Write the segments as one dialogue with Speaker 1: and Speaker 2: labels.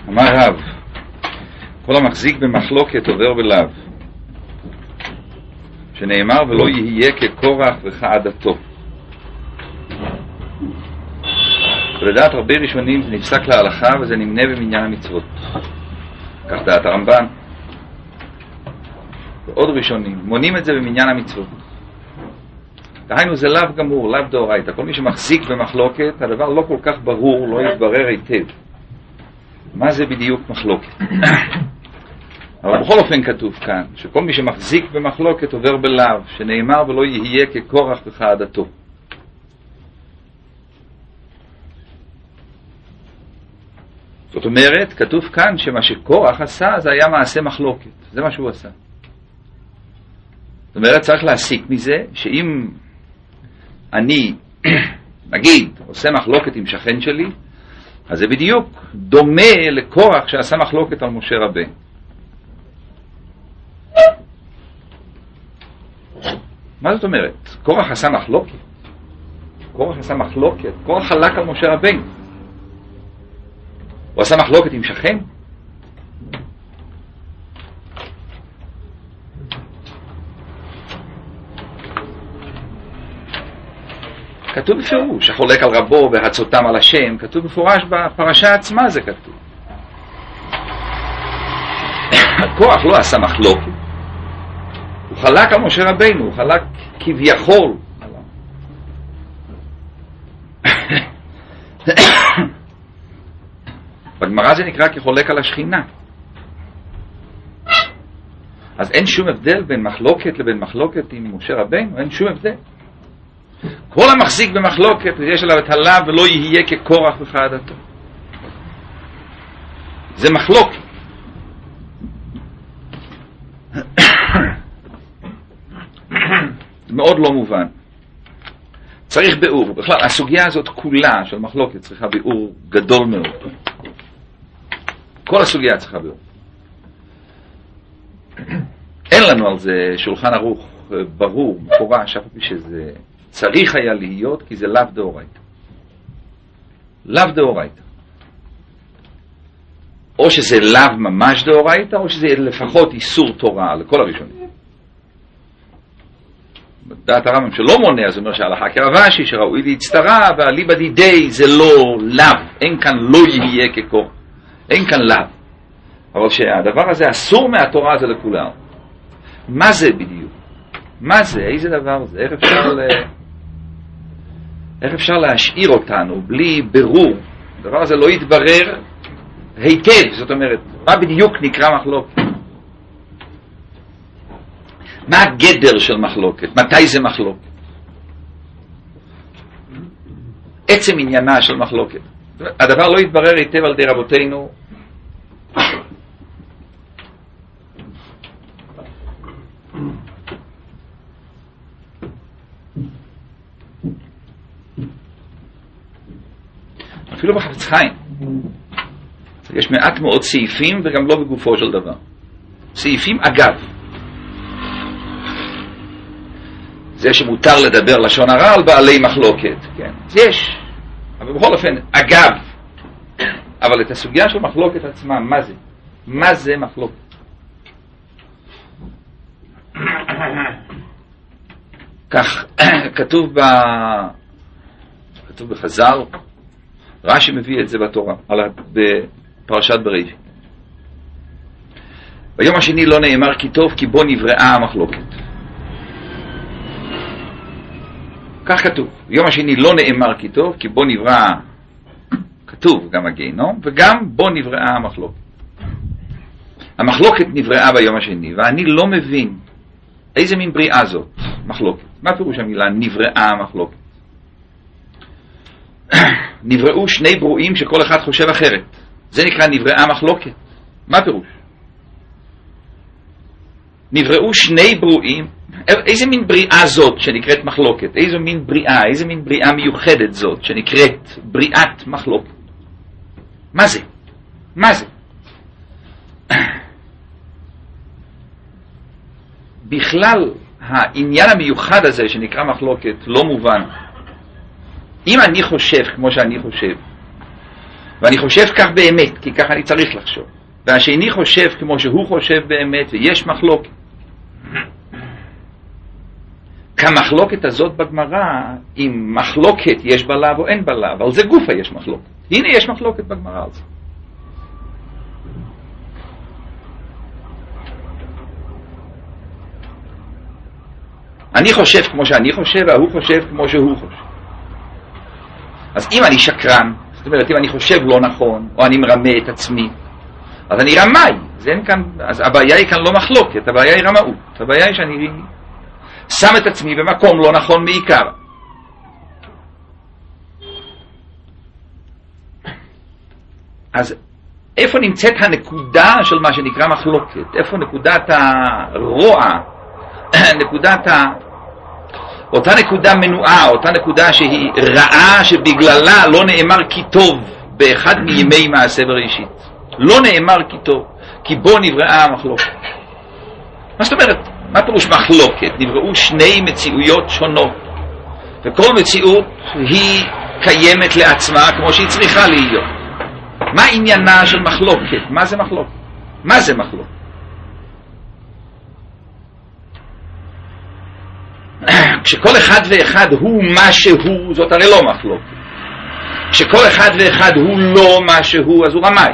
Speaker 1: אמר רב, כל המחזיק במחלוקת עובר בלאו, שנאמר ולא יהיה כקורח וכעדתו. ולדעת הרבה ראשונים זה נפסק להלכה וזה נמנה במניין המצוות. כך דעת הרמב"ן ועוד ראשונים מונים את זה במניין המצוות. דהיינו זה לאו גמור, לאו דאורייתא. כל מי שמחזיק במחלוקת, הדבר לא כל כך ברור, לא יתברר היטב מה זה בדיוק מחלוקת. אבל בכל אופן כתוב כאן שכל מי שמחזיק במחלוקת עובר בלאו, שנאמר ולא יהיה כקורח וכעדתו. זאת אומרת, כתוב כאן שמה שקורח עשה זה היה מעשה מחלוקת, זה מה שהוא עשה. זאת אומרת, צריך להסיק מזה שאם אני נגיד עושה מחלוקת עם שכן שלי, אז זה בדיוק דומה לקורח שעשה מחלוקת על משה רבנו. מה זאת אומרת? קורח עשה מחלוקת. קורח עשה מחלוקת. קורח חלק על משה רבנו. הוא עשה מחלוקת עם שכן? כתוב בפירוש, החולק על רבו והצותם על השם, כתוב בפורש בפרשה עצמה זה כתוב. קורח לא עשה מחלוקת. הוא חלק על משה רבנו, הוא חלק כביכול. בגמרא זה נקרא כחולק על השכינה. אז אין שום הבדל בין מחלוקת לבין מחלוקת עם משה רבנו, אין שום הבדל. כל המחזיק במחלוקת יש עליו את הלאו ולא יהיה כקורח וכעדתו. זה מחלוקת. זה מאוד לא מובן. צריך ביאור. בכלל, הסוגיה הזאת כולה של מחלוקת צריכה ביאור גדול מאוד. כל הסוגיה צריכה ביאור. אין לנו על זה שולחן ערוך ברור, מפורש, אף פי שזה צריך היה להיות, כי זה לאו דאורייתא. לאו דאורייתא. או שזה לאו ממש דאורייתא, או שזה לפחות איסור תורה לכל הראשונים. בדעת הרמב"ם שלא מונע, זה אומר שההלכה כרבשי, שראוי להצטרה, ואליבא דידי זה לא לאו. אין כאן לא יהיה כקור. אין כאן לאו. אבל שהדבר הזה אסור מהתורה זה לכולם. מה זה בדיוק? מה זה? איזה דבר זה? איך אפשר להשאיר אותנו בלי ברור? הדבר הזה לא יתברר היטב. זאת אומרת, מה בדיוק נקרא מחלוקת? מה הגדר של מחלוקת? מתי זה מחלוקת? עצם עניינה של מחלוקת. הדבר לא יתברר היטב על די רבותינו. אפילו בחפץ חיים. יש מעט מאוד סעיפים וגם לא בגופו של דבר. סעיפים אגב. זה שמותר לדבר לשון הרע על בעלי מחלוקת, כן? יש. אבל בכל אופן, אגב. אבל את הסוגיה של מחלוקת עצמה, מה זה? מה זה מחלוקת? כך כתוב בחז"ל, רש"י מביא את זה בתורה, בפרשת בראשית. ביום השני לא נאמר כי טוב, כי בו נבראה המחלוקת. כך כתוב. ביום השני לא נאמר כי טוב, כי בו נברא, כתוב גם הגיהנום, וגם בו נבראה המחלוקת. המחלוקת נבראה ביום השני, ואני לא מבין איזה מין בריאה זאת, מחלוקת. מה פירוש המילה נבראה המחלוקת? נבראו שני ברואים שכל אחד חושב אחרת. זה נקרא נבראה מחלוקת. מה פירוש? נבראו שני ברואים. איזה מין בריאה זאת שנקראת מחלוקת? איזה מין בריאה מיוחדת זאת שנקראת בריאת מחלוקת? מה זה? מה זה? בכלל העניין המיוחד הזה שנקרא מחלוקת לא מובן. אם אני חושב כמו שאני חושב, ואני חושב כך באמת, כי ככה אני צריך לחשוב. והשני חושב כמו שהוא חושב באמת, ויש מחלוקת. כמחלוקת הזאת בגמרא, אם מחלוקת יש בה לאו או אין בה לאו, אבל זה גופה יש מחלוקת. הנה יש מחלוקת בגמרא על זה. אני חושב כמו שאני חושב, והוא חושב כמו שהוא חושב. אז אם אני שקרן, זאת אומרת, אם אני חושב לא נכון, או אני מרמה את עצמי, אז אני רמאי. אז הבעיה היא כאן לא מחלוקת, הבעיה היא רמאות. הבעיה היא שאני שם את עצמי במקום לא נכון מעיקר. אז איפה נמצאת הנקודה של מה שנקרא מחלוקת? איפה נקודת הרוע? אותה נקודה מנועה, אותה נקודה שהיא רעה, שבגללה לא נאמר כי טוב באחד מימי מעשה בראשית. לא נאמר כי טוב, כי בו נבראה המחלוקת. מה זאת אומרת? מה פירוש מחלוקת? נבראו שני מציאויות שונות, וכל מציאות היא קיימת לעצמה כמו שהיא צריכה להיות. מה עניינה של מחלוקת? מה זה מחלוקת? מה זה מחלוקת? כשכל אחד ואחד הוא מה שהוא, זאת הרי לא מחלוקת. כשכל אחד ואחד הוא לא מה שהוא, אז הוא רמאי.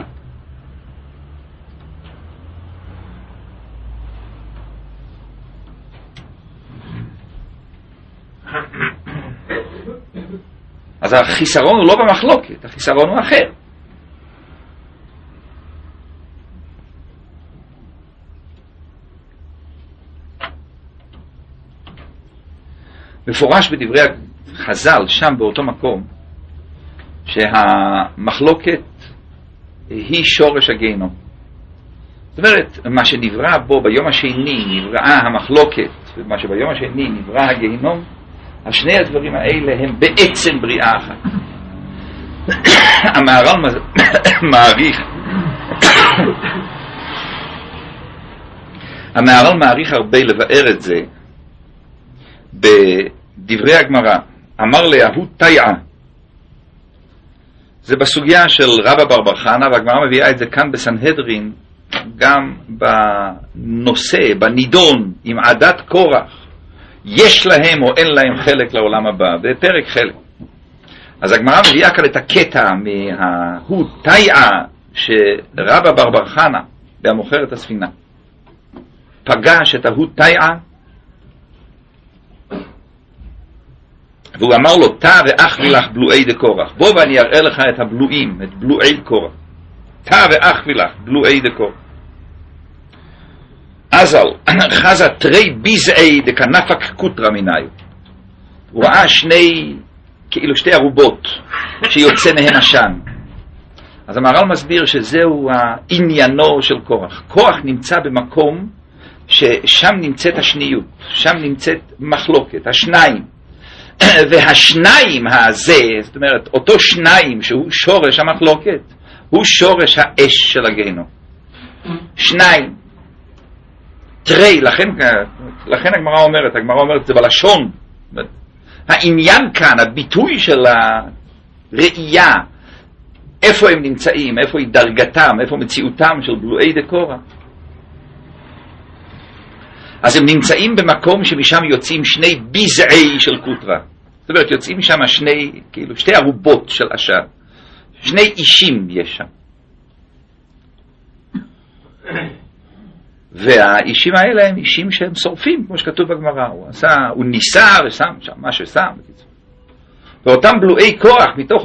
Speaker 1: אז החיסרון הוא לא במחלוקת, החיסרון הוא אחר. מפורש בדברי חז"ל שם באותו מקום שהמחלוקת היא שורש הגיהנום. זאת אומרת, מה שנברא בו ביום השני נבראה המחלוקת, ומה שביום השני נברא הגיהנום, השני הדברים האלה הם בעצם בריאה אחת. המהר"ל מעריך הרבה לבאר את זה בדברי הגמרא. אמר להוא תיעה, זה בסוגיה של רבא בר בר חנה, והגמרא מביאה את זה כאן בסנהדרין, גם בנושא, בנידון, עם עדת קורח, יש להם או אין להם חלק לעולם הבא, בפרק חלק. אז הגמרא מביאה כאן את הקטע מהוא תיעה, שרבא בר בר חנה, במוכר את הספינה, פגש את ההוא תיעה, והוא אמר לו, תא ואחווי לך בלועי דקורח, בוא ואני אראה לך את הבלועים, את בלועי קורח. תא ואחווי לך בלועי דקורח. אזל, חזה תרי ביזעי דקנפק קוטרה מנהיו. הוא ראה כאילו שתי ערובות שיוצא מהן עשן. אז המהר"ל מסביר שזהו העניינו של קורח. קורח נמצא במקום ששם נמצאת השניות, שם נמצאת מחלוקת, השניים. והשניים הזה, זאת אומרת, אותו שניים שהוא שורש המחלוקת, הוא שורש האש של הגיהנום. שניים. תרי, לכן הגמרא אומרת, זה בלשון. העניין כאן, הביטוי של הראייה, איפה הם נמצאים, איפה היא דרגתם, איפה מציאותם של בלועי דקורח. אז הם נמצאים במקום שמשם יוצאים שני ביזעי של קוטרה. זאת אומרת, יוצאים משם שתי ערובות של עשן. שני אישים יש שם. והאישים האלה הם אישים שהם שורפים, כמו שכתוב בגמרא. הוא ניסה ושם שם מה ששם. ואותם בלועי קורח, מתוך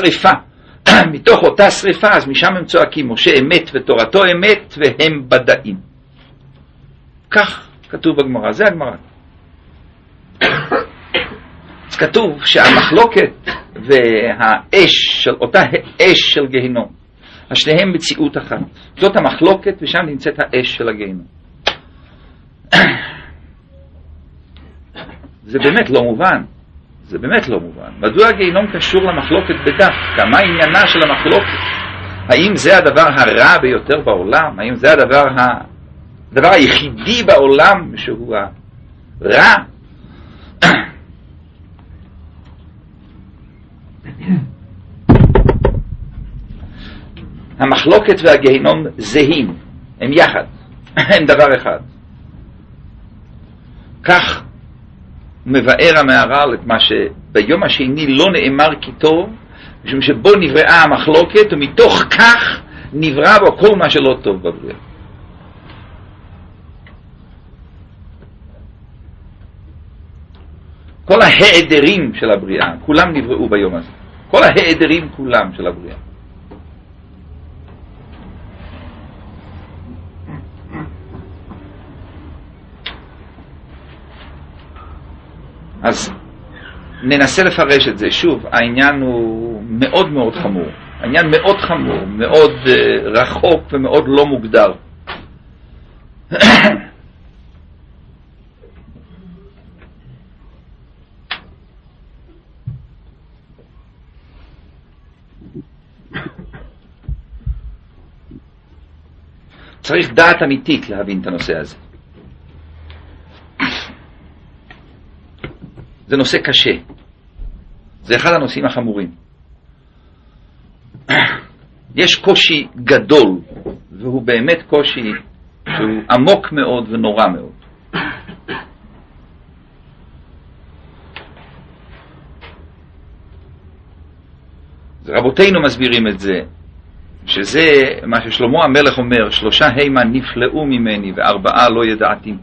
Speaker 1: אותה שריפה, אז משם הם צועקים, משה אמת ותורתו אמת, והם בדאים. כך כתוב בגמרא, זה הגמרא. אז כתוב שהמחלוקת והאש, אותה אש של גיהנום, השניהם מציאות אחת. זאת המחלוקת ושם נמצאת האש של הגיהנום. זה באמת לא מובן. זה באמת לא מובן. מדוע הגיהנום קשור למחלוקת בדווקא? מה עניינה של המחלוקת? האם זה הדבר הרע ביותר בעולם? האם זה הדבר היחידי בעולם שהוא הרע? המחלוקת והגיהינום זהים, הם יחד, הם דבר אחד. כך מבאר המהר"ל את מה שביום השני לא נאמר כי טוב, משום שבו נבראה המחלוקת, ומתוך כך נברא בו כל מה שלא טוב בבריאה. כל ההיעדרים של הבריאה, כולם נבראו ביום הזה. כל ההיעדרים כולם של הבריאה. אז ננסה לפרש את זה. שוב, העניין הוא מאוד מאוד חמור. העניין מאוד חמור, מאוד רחוק ומאוד לא מוגדר. צריך דעת אמיתית להבין את הנושא הזה. זה נושא קשה. זה אחד הנושאים החמורים. יש קושי גדול, והוא באמת קושי שהוא עמוק מאוד ונורא מאוד. רבותינו מסבירים את זה, שזה מה ששלמה המלך אומר, 3 המה נפלאו ממני ו4 לא ידעתי.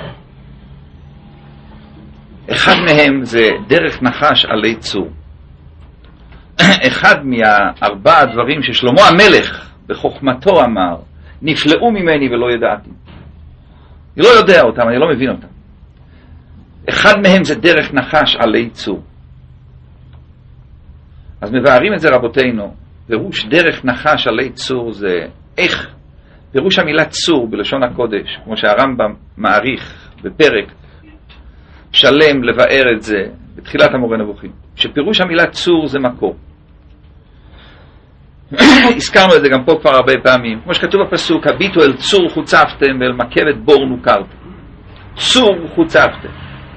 Speaker 1: אחד מהם זה דרך נחש עלי צור. אחד מה4 הדברים ששלמה המלך בחוכמתו אמר, נפלאו ממני ולא ידעתי. אני לא יודע אותם, אני לא מבין אותם. אחד מהם זה דרך נחש עלי צור. אז מבארים את זה רבותינו. פירוש דרך נחש עלי צור זה איך, פירוש המילה צור בלשון הקודש, כמו שהרמב"ם מעריך בפרק שלם לבאר את זה בתחילת המורה נבוכים, שפירוש המילה צור זה מקור. הזכרנו את זה גם פה כבר הרבה פעמים, כמו שכתוב בפסוק, הביטו אל צור חוצפתם ואל מקבת בור נוקרתם. צור חוצפתם.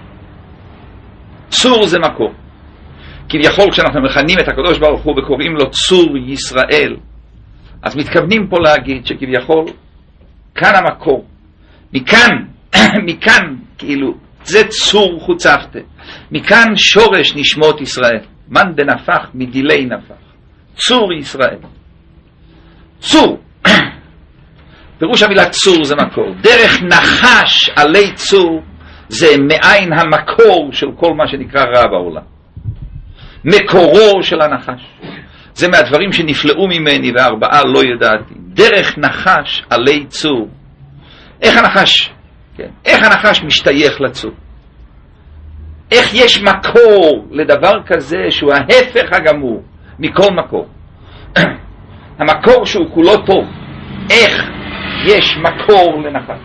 Speaker 1: צור זה מקור. כביכול כשאנחנו מכנים את הקדוש ברוך הוא וקוראים לו צור ישראל, אז מתכוונים פה להגיד שכביכול כאן המקור, מכאן כאילו זה צור חוצפת, מכאן שורש נשמות ישראל, מן דנפח מדילי נפח, צור ישראל. צור, פירוש המילה צור זה מקור. דרך נחש עלי צור זה מאין המקור של כל מה שנקרא רע בעולם, מקורו של הנחש. זה מהדברים שנפלאו ממני ו4 לא ידעתי. דרך נחש עלי צור. איך הנחש, כן, איך הנחש משתייך לצור? איך יש מקור לדבר כזה שהוא ההפך הגמור מכל מקור? המקור שהוא כולו טוב. איך יש מקור לנחש?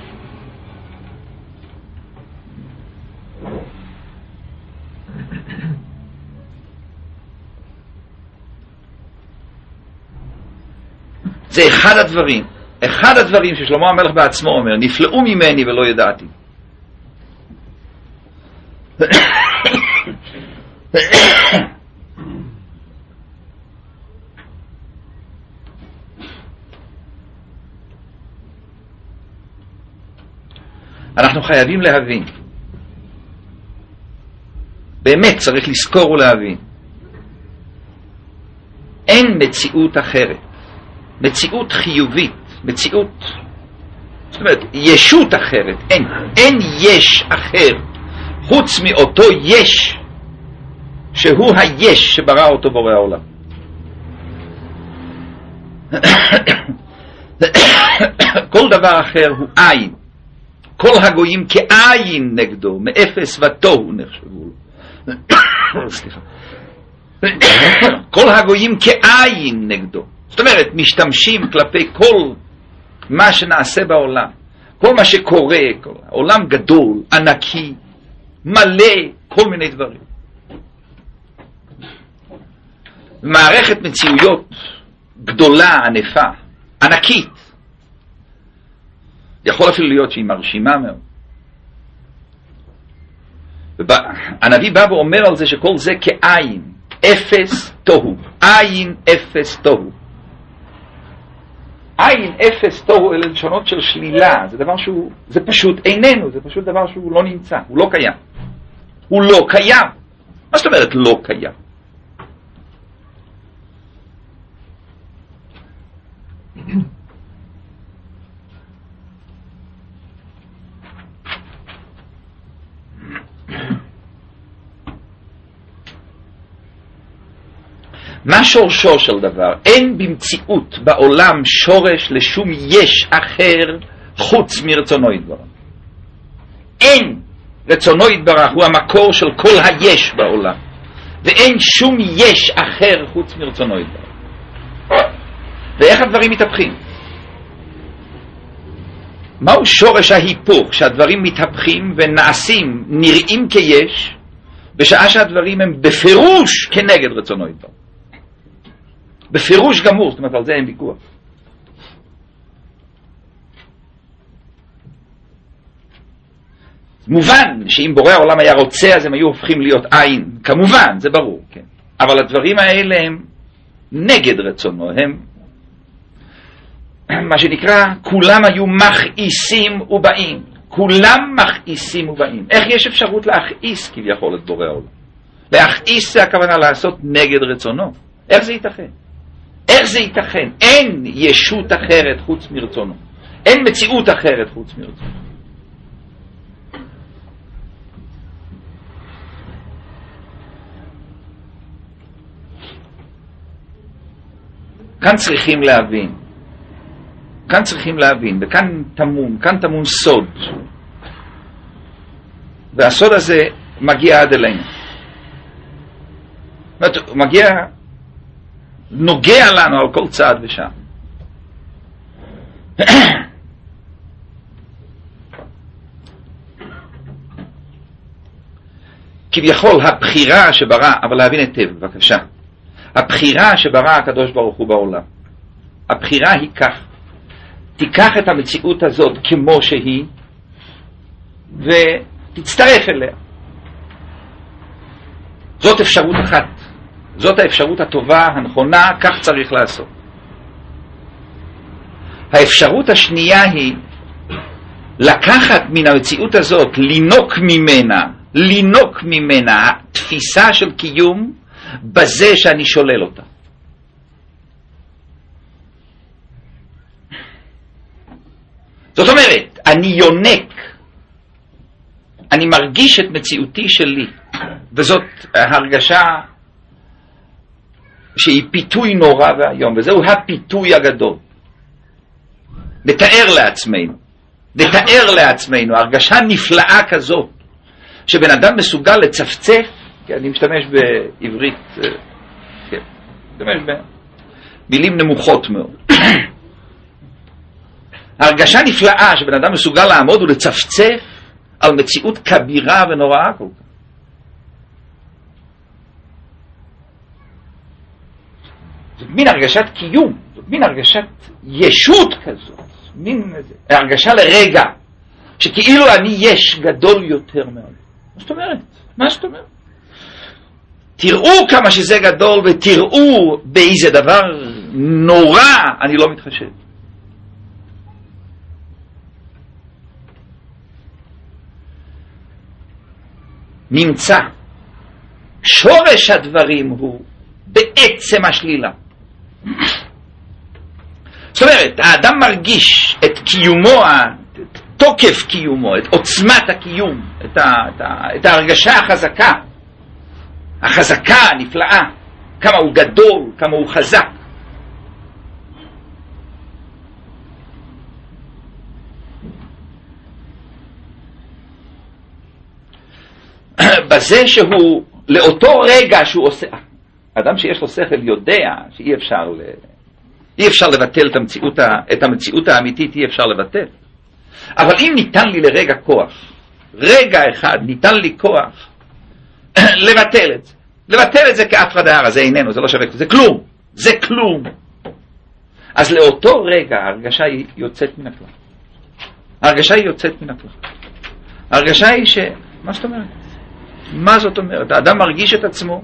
Speaker 1: זה אחד הדברים ששלמה המלך בעצמו אומר, נפלאו ממני ולא ידעתי. אנחנו חייבים להבין, באמת צריך לזכור ולהבין, אין מציאות אחרת, מציאות חיובית, מציאות, זאת אומרת, ישות אחרת, אין יש אחר, חוץ מאותו יש, שהוא היש שברא אותו בורא העולם. כל דבר אחר הוא עין. כל הגויים כעין נגדו, מאפס ותוהו נחשבו לו. סליחה. כל הגויים כעין נגדו. זאת אומרת, משתמשים כלפי כל מה שנעשה בעולם, כל מה שקורה, כל העולם גדול, ענקי, מלא, כל מיני דברים. מערכת מציאויות גדולה, ענפה, ענקית. יכול אפילו להיות שהיא מרשימה מאוד. הנביא בא ואומר על זה שכל זה כעין, אפס תוהו, עין אפס תוהו. עין אפס תוהו אלה לשונות של שלילה, זה דבר שהוא, זה פשוט איננו, זה פשוט דבר שהוא לא נמצא, הוא לא קיים. הוא לא קיים. מה זאת אומרת לא קיים? מה שורשו של דבר? אין במציאות בעולם שורש לשום יש אחר חוץ מרצונו יתברך. אין. רצונו יתברך הוא המקור של כל היש בעולם, ואין שום יש אחר חוץ מרצונו יתברך. ואיך הדברים מתהפכים? מהו שורש ההיפוך שהדברים מתהפכים ונעשים, נראים כיש, בשעה שהדברים הם בפירוש כנגד רצונו יתברך? בפירוש גמור, זאת אומרת, על זה אין ויכוח. מובן שאם בורא העולם היה רוצה, אז הם היו הופכים להיות עין. כמובן, זה ברור, כן. אבל הדברים האלה הם נגד רצונו, הם מה שנקרא, כולם היו מכעיסים ובאים. כולם מכעיסים ובאים. איך יש אפשרות להכעיס כביכול את בורא העולם? להכעיס זה הכוונה לעשות נגד רצונו. איך זה ייתכן? איך זה ייתכן? אין ישות אחרת חוץ מרצונו. אין מציאות אחרת חוץ מרצונו. כאן צריכים להבין, וכאן טמון סוד. והסוד הזה מגיע עד אלינו. הוא מגיע, נוגע לנו על כל צעד ושם. כביכול הבחירה שברא, אבל להבין היטב, בבקשה. הבחירה שברא הקדוש ברוך הוא בעולם, הבחירה היא כך: תיקח את המציאות הזאת כמו שהיא ותצטרף אליה. זאת אפשרות אחת, זאת האפשרות הטובה, הנכונה, כך צריך לעשות. האפשרות השנייה היא לקחת מן המציאות הזאת, לינוק ממנה תפיסה של קיום בזה שאני שולל אותה. זאת אומרת, אני יונק, אני מרגיש את מציאותי שלי, וזאת הרגשה שהיא פיתוי נורא והיום, וזהו הפיתוי הגדול. נתאר לעצמנו הרגשה נפלאה כזאת, שבן אדם מסוגל לצפצף, כי אני משתמש בעברית, כן, משתמש במילים נמוכות מאוד. הרגשה נפלאה שבן אדם מסוגל לעמוד ולצפצף על מציאות כבירה ונוראה כל כך. זאת מין הרגשת קיום, זאת מין הרגשת ישות כזאת, מין הרגשה לרגע, שכאילו אני יש גדול יותר מאוד. מה זאת אומרת? תראו כמה שזה גדול ותראו באיזה דבר נורא אני לא מתחשב. נמצא שורש הדברים הוא בעצם השלילה. זאת אומרת, האדם מרגיש את קיומו, את תוקף קיומו, את עוצמת הקיום, את ההרגשה החזקה, הנפלאה, כמה הוא גדול, כמה הוא חזק. בזה שהוא, לאותו רגע שהוא עושה, אדם שיש לו שכל יודע שאי אפשר לבטל את המציאות האמיתית, אי אפשר לבטל. אבל אם ניתן לי לרגע כוח, רגע אחד ניתן לי כוח לבטל את זה כאף חדר, זה איננו, זה לא שווה, זה כלום. אז לאותו רגע ההרגשה היא יוצאת מן הכלל. ההרגשה היא מה זאת אומרת? מה זאת אומרת? האדם מרגיש את עצמו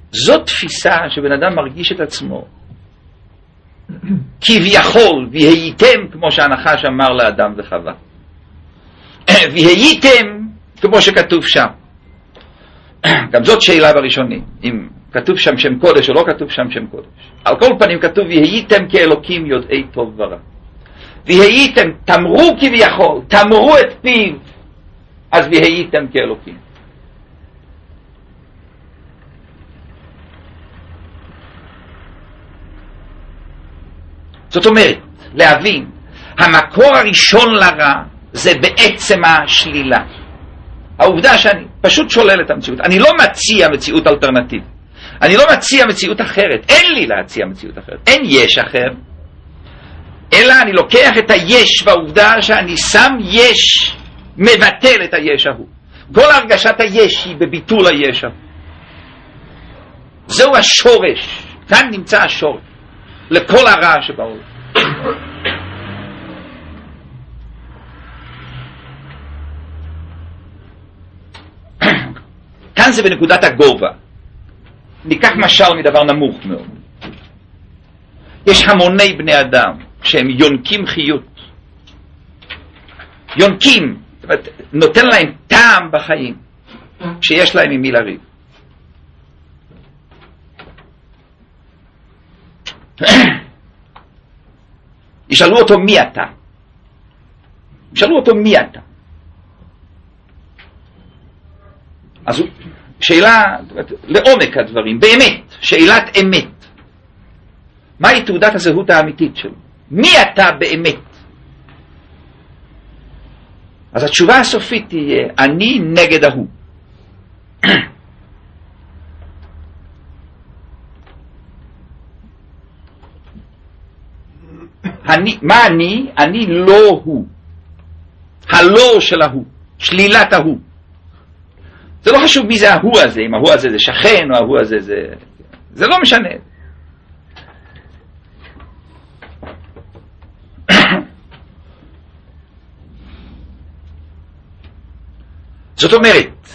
Speaker 1: זאת תפיסה שבן אדם מרגיש את עצמו כביכול, והייתם, כמו שהנחש אמר לאדם וחווה, והייתם כמו שכתוב שם. גם זאת שאלה בראשונים, אם כתוב שם שם קודש או לא כתוב שם שם קודש. על כל פנים כתוב והייתם כאלוקים יודעי טוב ורע. והייתם, תמרו כביכול, תמרו את פיו, אז והייתם כאלוקים. זאת אומרת, להבין, המקור הראשון לרע זה בעצם השלילה. העובדה שאני פשוט שולל את המציאות. אני לא מציע מציאות אלטרנטיבית. אני לא מציע מציאות אחרת. אין לי להציע מציאות אחרת. אין יש אחר. אלא אני לוקח את היש והעובדה שאני שם יש, מבטל את היש ההוא. כל הרגשת היש היא בביטול היש ההוא. זהו השורש. כאן נמצא השורש. לכל הרע שבעולם. כאן זה בנקודת הגובה. ניקח משל מדבר נמוך מאוד. יש המוני בני אדם שהם יונקים חיות. יונקים, זאת אומרת, נותן להם טעם בחיים, שיש להם עם מי לריב. ישאלו אותו מי אתה. ישאלו אותו מי אתה. אז שאלה, לעומק הדברים, באמת, שאלת אמת. מהי תעודת הזהות האמיתית שלו? מי אתה באמת? אז התשובה הסופית תהיה, אני נגד ההוא. מה אני? אני לא הוא. הלא של ההוא. שלילת ההוא. זה לא חשוב מי זה ההוא הזה, אם ההוא הזה זה שכן או ההוא הזה זה לא משנה. זאת אומרת,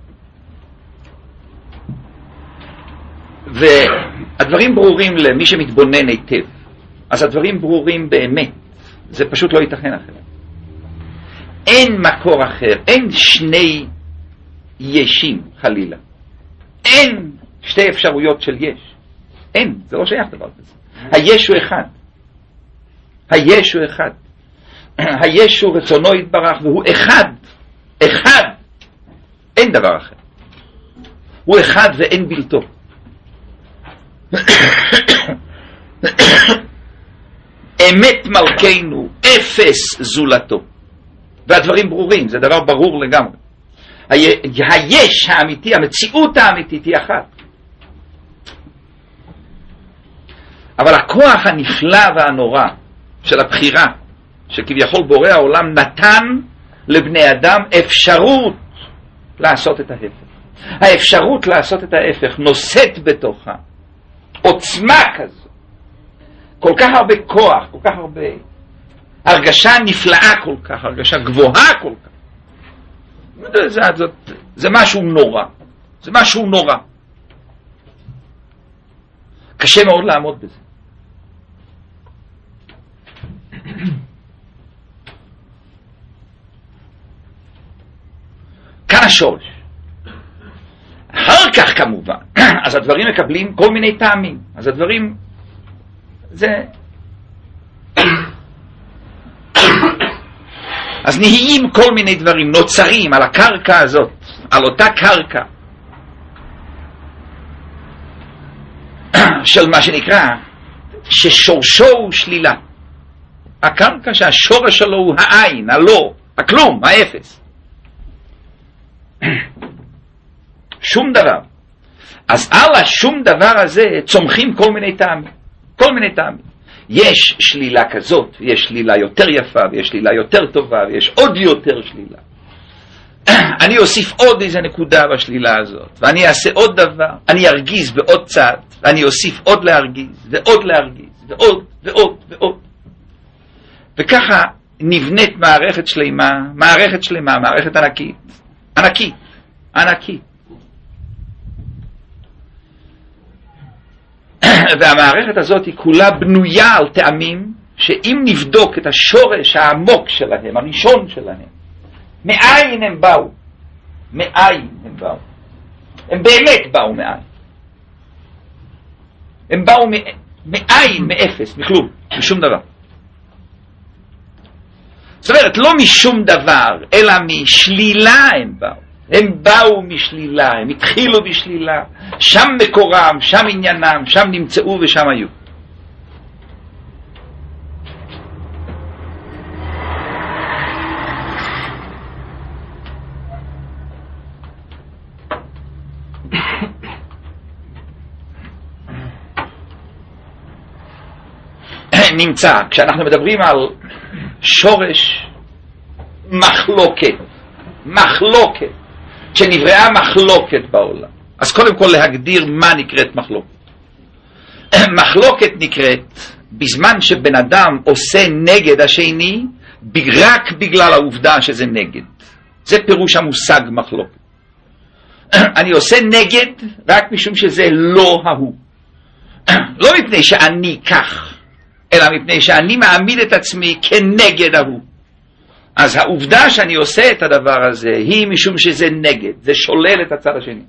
Speaker 1: והדברים ברורים למי שמתבונן היטב, אז הדברים ברורים באמת, זה פשוט לא ייתכן אחרת. אין מקור אחר, אין שני ישים חלילה. אין שתי אפשרויות של יש. אין, זה לא שייך דבר כזה. היש הוא אחד. היש הוא אחד. היש הוא רצונו יתברך והוא אחד. אחד. אין דבר אחר. הוא אחד ואין בלתו. אמת מלכנו, אפס זולתו. והדברים ברורים, זה דבר ברור לגמרי. היש האמיתי, המציאות האמיתית היא אחת. אבל הכוח הנפלא והנורא של הבחירה, שכביכול בורא העולם נתן לבני אדם אפשרות לעשות את ההפך. האפשרות לעשות את ההפך נושאת בתוכה עוצמה כזו, כל כך הרבה כוח, כל כך הרבה הרגשה נפלאה כל כך, הרגשה גבוהה כל כך. זה משהו נורא. זה משהו נורא. קשה מאוד לעמוד בזה. כאן השורש. אחר כך כמובן, אז הדברים מקבלים כל מיני טעמים. אז הדברים, זה... אז נהיים כל מיני דברים, נוצרים על הקרקע הזאת, על אותה קרקע, של מה שנקרא, ששורשו הוא שלילה. הקרקע שהשורש שלו הוא העין, הלא, הכלום, האפס. שום דבר. אז על השום דבר הזה צומחים כל מיני טעמים. כל מיני טעמים. יש שלילה כזאת, יש שלילה יותר יפה, ויש שלילה יותר טובה, ויש עוד יותר שלילה. אני אוסיף עוד איזה נקודה בשלילה הזאת, ואני אעשה עוד דבר, אני ארגיז בעוד צד, ואני אוסיף עוד להרגיז, ועוד להרגיז, ועוד, ועוד, ועוד. וככה נבנית מערכת שלמה, מערכת ענקית, ענקית, ענקית. והמערכת הזאת היא כולה בנויה על טעמים שאם נבדוק את השורש העמוק שלהם, הראשון שלהם, מאין הם באו? מאין הם באו? הם באמת באו מאין. הם באו מאין, מאפס, מכלום, משום דבר. זאת אומרת, לא משום דבר, אלא משלילה הם באו. הם באו משלילה, הם התחילו בשלילה, שם מקורם, שם עניינם, שם נמצאו ושם היו. נמצא, כשאנחנו מדברים על שורש מחלוקת, שנבראה מחלוקת בעולם, אז קודם כל להגדיר מה נקראת מחלוקת. מחלוקת נקראת בזמן שבן אדם עושה נגד השני רק בגלל העובדה שזה נגד. זה פירוש המושג מחלוקת. אני עושה נגד רק משום שזה לא ההוא. לא מפני שאני כך, אלא מפני שאני מעמיד את עצמי כנגד ההוא. אז העובדה שאני עושה את הדבר הזה היא משום שזה נגד, זה שולל את הצד השני.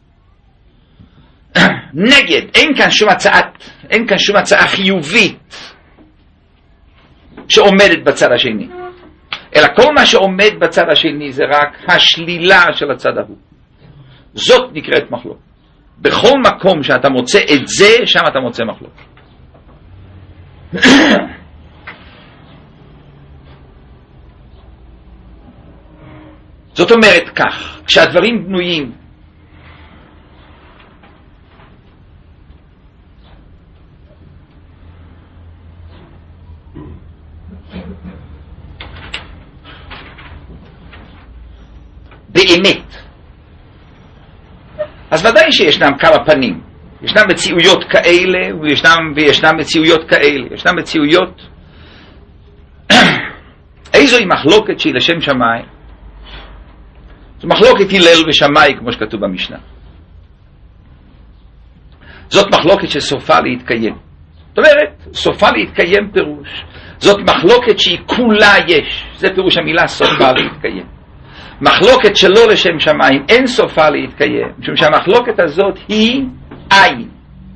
Speaker 1: נגד, אין כאן שום הצעה חיובית שעומדת בצד השני, אלא כל מה שעומד בצד השני זה רק השלילה של הצד ההוא. זאת נקראת מחלוקת. בכל מקום שאתה מוצא את זה, שם אתה מוצא מחלוקת. זאת אומרת כך, כשהדברים בנויים באמת, אז ודאי שישנם כמה פנים. ישנם מציאויות כאלה וישנם מציאויות כאלה. ישנם מציאויות איזוהי מחלוקת שהיא לשם שמיים. זו מחלוקת הלל ושמאי כמו שכתוב במשנה. זאת מחלוקת שסופה להתקיים. זאת אומרת, סופה להתקיים פירוש. זאת מחלוקת שהיא כולה יש. זה פירוש המילה סופה להתקיים. מחלוקת שלא לשם שמיים אין סופה להתקיים, משום שהמחלוקת הזאת היא עין.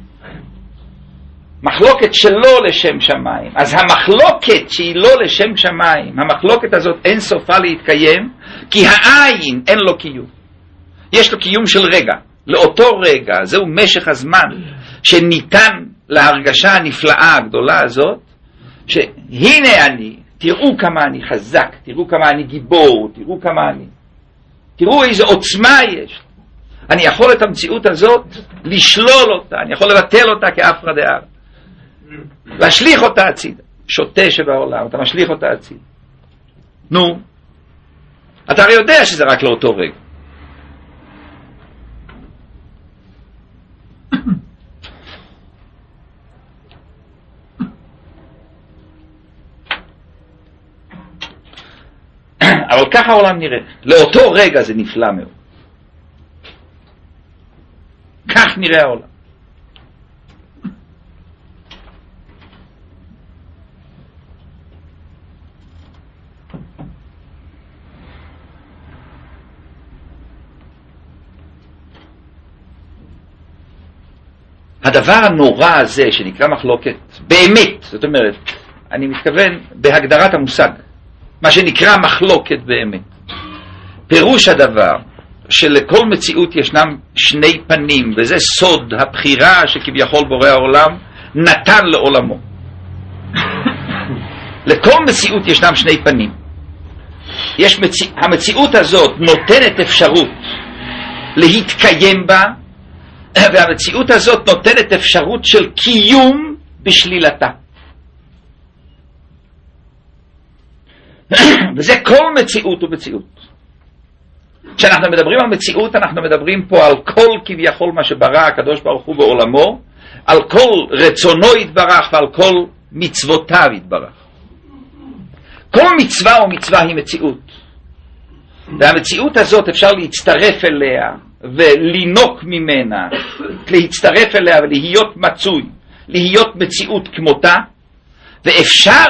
Speaker 1: מחלוקת שלא לשם שמיים. אז המחלוקת שהיא לא לשם שמיים, המחלוקת הזאת אין סופה להתקיים, כי העין אין לו קיום. יש לו קיום של רגע. לאותו רגע, זהו משך הזמן שניתן להרגשה הנפלאה הגדולה הזאת, שהנה אני, תראו כמה אני חזק, תראו כמה אני גיבור, תראו איזו עוצמה יש. אני יכול את המציאות הזאת לשלול אותה, אני יכול לבטל אותה כאפרא דארעא, להשליך אותה הצידה. שוטה שבעולם, אתה משליך אותה הצידה. נו, אתה הרי יודע שזה רק לאותו רגע. אבל ככה העולם נראה. לאותו רגע זה נפלא מאוד. כך נראה העולם. הדבר הנורא הזה שנקרא מחלוקת, באמת, זאת אומרת, אני מתכוון בהגדרת המושג, מה שנקרא מחלוקת באמת. פירוש הדבר שלכל מציאות ישנם שני פנים, וזה סוד הבחירה שכביכול בורא העולם נתן לעולמו. לכל מציאות ישנם שני פנים. המציאות הזאת נותנת אפשרות להתקיים בה, והמציאות הזאת נותנת אפשרות של קיום בשלילתה. וזה כל מציאות ומציאות. כשאנחנו מדברים על מציאות, אנחנו מדברים פה על כל כביכול מה שברא הקדוש ברוך הוא בעולמו, על כל רצונו יתברך ועל כל מצוותיו יתברך. כל מצווה או מצווה היא מציאות. והמציאות הזאת אפשר להצטרף אליה ולינוק ממנה, להצטרף אליה ולהיות מצוי. להיות מציאות כמותה, ואפשר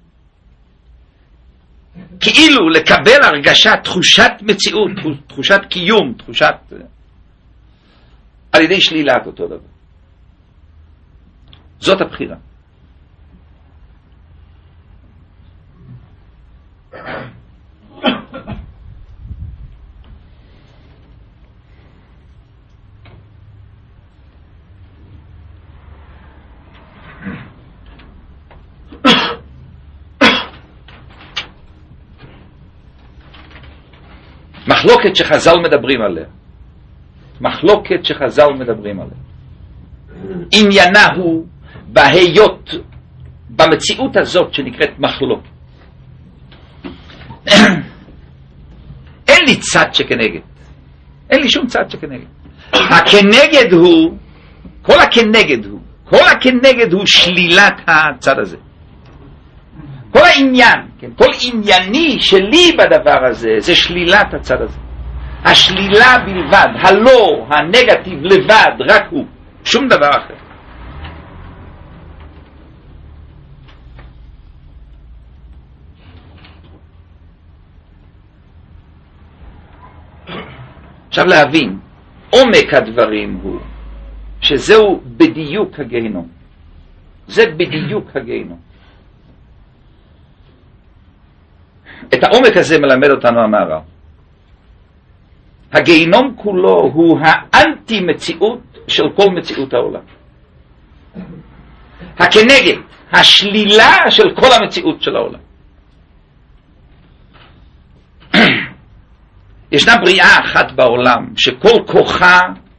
Speaker 1: כאילו לקבל הרגשה, תחושת מציאות, תחושת קיום, תחושת על ידי שלילת אותו דבר. זאת הבחירה. מחלוקת שחז"ל מדברים עליה. מחלוקת שחז"ל מדברים עליה. עניינה הוא בהיות, במציאות הזאת שנקראת מחלוקת. אין לי צד שכנגד. אין לי שום צד שכנגד. הכנגד הוא, כל הכנגד הוא שלילת הצד הזה. כל העניין, כן, כל ענייני שלי בדבר הזה, זה שלילת הצד הזה. השלילה בלבד, הלא, הנגטיב לבד, רק הוא. שום דבר אחר. עכשיו להבין, עומק הדברים הוא שזהו בדיוק הגיהנום. זה בדיוק הגיהנום. את העומק הזה מלמד אותנו המהר"ל. הגיהנום כולו הוא האנטי מציאות של כל מציאות העולם. הכנגד, השלילה של כל המציאות של העולם. ישנה בריאה אחת בעולם שכל כוחה,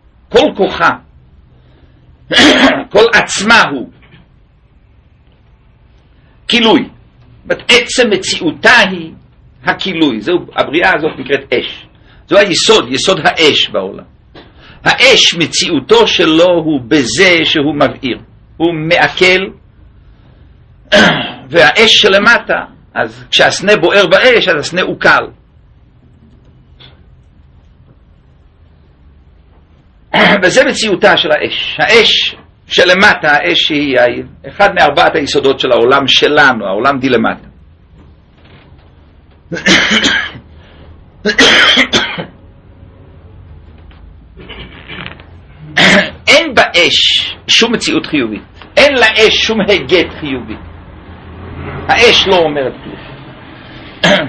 Speaker 1: כל עצמה הוא כילוי. עצם מציאותה היא הכילוי. הבריאה הזאת נקראת אש. זו היסוד, יסוד האש בעולם. האש, מציאותו שלו הוא בזה שהוא מבעיר. הוא מעכל, והאש שלמטה, אז כשהסנה בוער באש, אז הסנה הוא קל. וזה מציאותה של האש. האש שלמטה, האש היא אחד מארבעת היסודות של העולם שלנו, העולם דילמטה. אין באש שום מציאות חיובית. אין לאש שום היגד חיובי. האש לא אומרת כלום.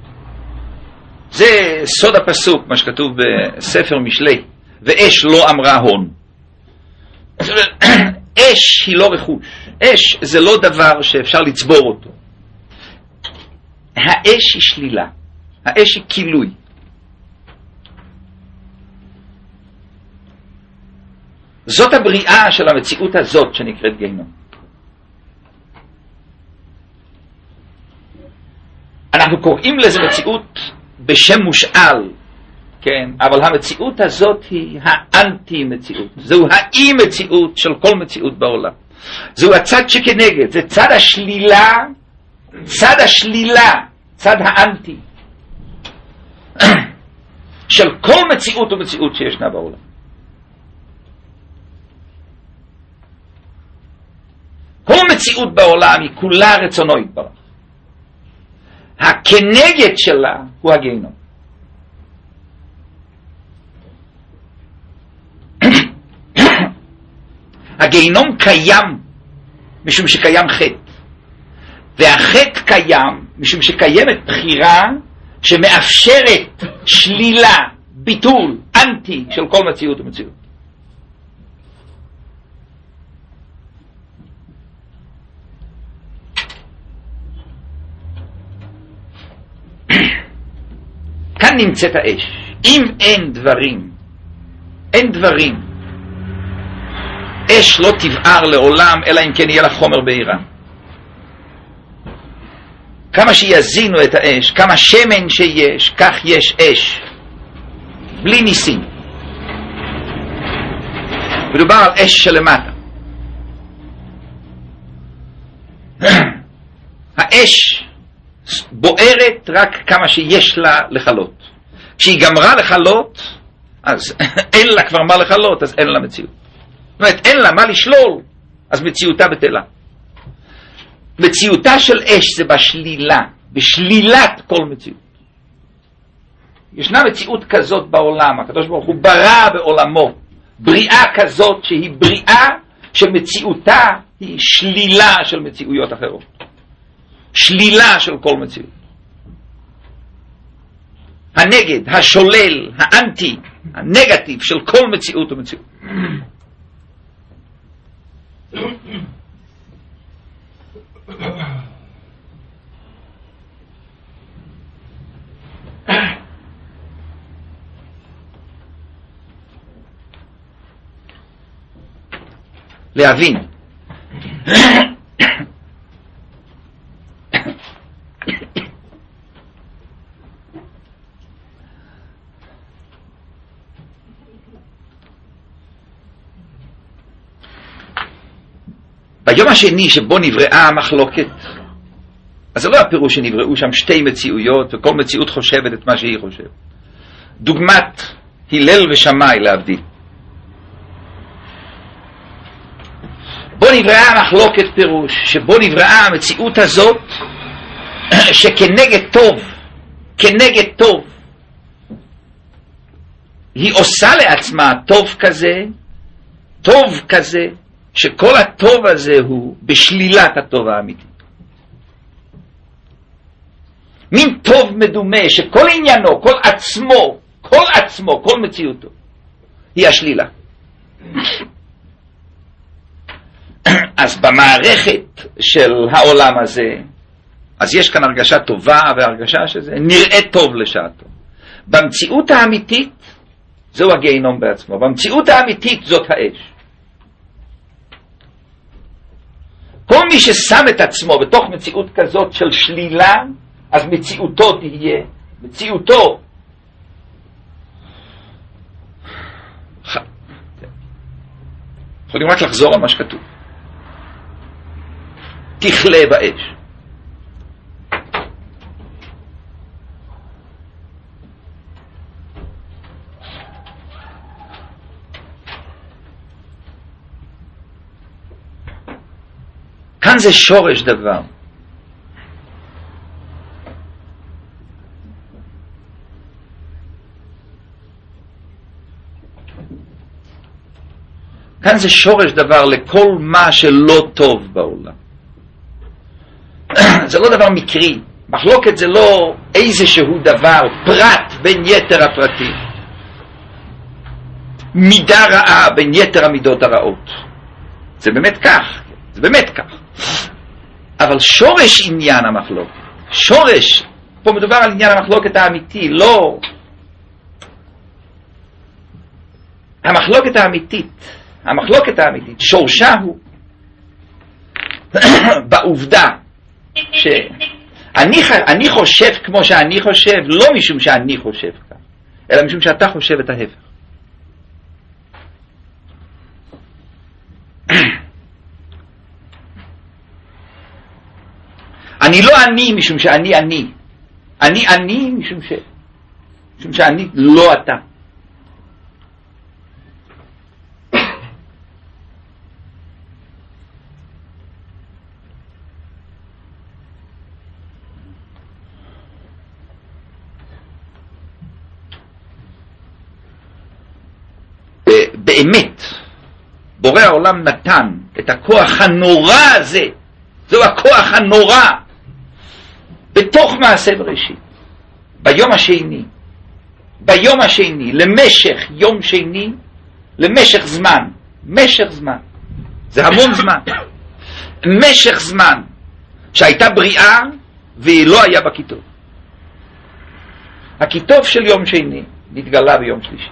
Speaker 1: זה סוד הפסוק, מה שכתוב בספר משלי. ואש לא אמרה הון. אש היא לא רכוש. אש זה לא דבר שאפשר לצבור אותו. האש היא שלילה. האש היא כילוי. זאת הבריאה של המציאות הזאת שנקראת גיהנום. אנחנו קוראים לזה מציאות בשם מושאל, כן, אבל המציאות הזאת היא האנטי מציאות. זהו האי מציאות של כל מציאות בעולם. זהו הצד שכנגד, זה צד השלילה, צד האנטי של כל מציאות ומציאות שישנה בעולם. כל מציאות בעולם היא כולה רצונו יתברך. הכנגד שלה הוא הגיהנום. הגיהנום קיים משום שקיים חטא, והחטא קיים משום שקיימת בחירה שמאפשרת שלילה, ביטול, אנטי של כל מציאות ומציאות. כאן נמצאת האש. אם אין דברים, אש לא תבער לעולם, אלא אם כן יהיה לה חומר בעירה. כמה שיזינו את האש, כמה שמן שיש, כך יש אש. בלי ניסים. מדובר על אש שלמטה. האש בוערת רק כמה שיש לה לחלות. כשהיא גמרה לחלות, אז אין לה כבר מה לחלות, אז אין לה מציאות. זאת אומרת, אין לה מה לשלול, אז מציאותה בטלה. מציאותה של אש זה בשלילה, בשלילת כל מציאות. ישנה מציאות כזאת בעולם, הקדוש ברוך הוא ברא בעולמו בריאה כזאת שהיא בריאה שמציאותה היא שלילה של מציאויות אחרות, שלילה של כל מציאות, הנגד, השולל, האנטי, הנגטיב של כל מציאות ומציאות. להבין ביום השני שבו נבראה המחלוקת, אז זה לא הפירוש שנבראו שם שתי מציאויות וכל מציאות חושבת את מה שהיא חושבת. דוגמת הלל ושמאי להבדיל. בו נבראה המחלוקת פירוש שבו נבראה המציאות הזאת שכנגד טוב, כנגד טוב, היא עושה לעצמה טוב כזה, שכל הטוב הזה הוא בשלילת הטוב האמיתי. מין טוב מדומה שכל עניינו, כל עצמו, כל מציאותו, היא השלילה. אז במערכת של העולם הזה, אז יש כאן הרגשה טובה והרגשה שזה נראה טוב לשעתו. במציאות האמיתית, זהו הגיהינום בעצמו. במציאות האמיתית זאת האש. כל מי ששם את עצמו בתוך מציאות כזאת של שלילה, אז מציאותו תהיה, מציאותו. יכולים רק לחזור על מה שכתוב. תכלה באש. כאן זה שורש דבר. כאן זה שורש דבר לכל מה שלא טוב בעולם. זה לא דבר מקרי. מחלוקת זה לא איזשהו דבר, פרט בין יתר הפרטים. מידה רעה בין יתר המידות הרעות. זה באמת כך. זה באמת כך. אבל שורש עניין המחלוקת, שורש, פה מדובר על עניין המחלוקת האמיתי, לא המחלוקת האמיתית, שורשה הוא בעובדה שאני חושב כמו שאני חושב, לא משום שאני חושב כך, אלא משום שאתה חושב את ההפך. אני לא אני משום שאני אני. אני משום שאני לא אתה. באמת, בורא העולם נתן את הכוח הנורא הזה, זהו הכוח הנורא, בתוך מעשה בראשית, ביום השני, למשך יום שני, למשך זמן, זה המון זמן, משך זמן, שהייתה בריאה והיא לא היה בכיתוב. הכיתוב של יום שני נתגלה ביום שלישי.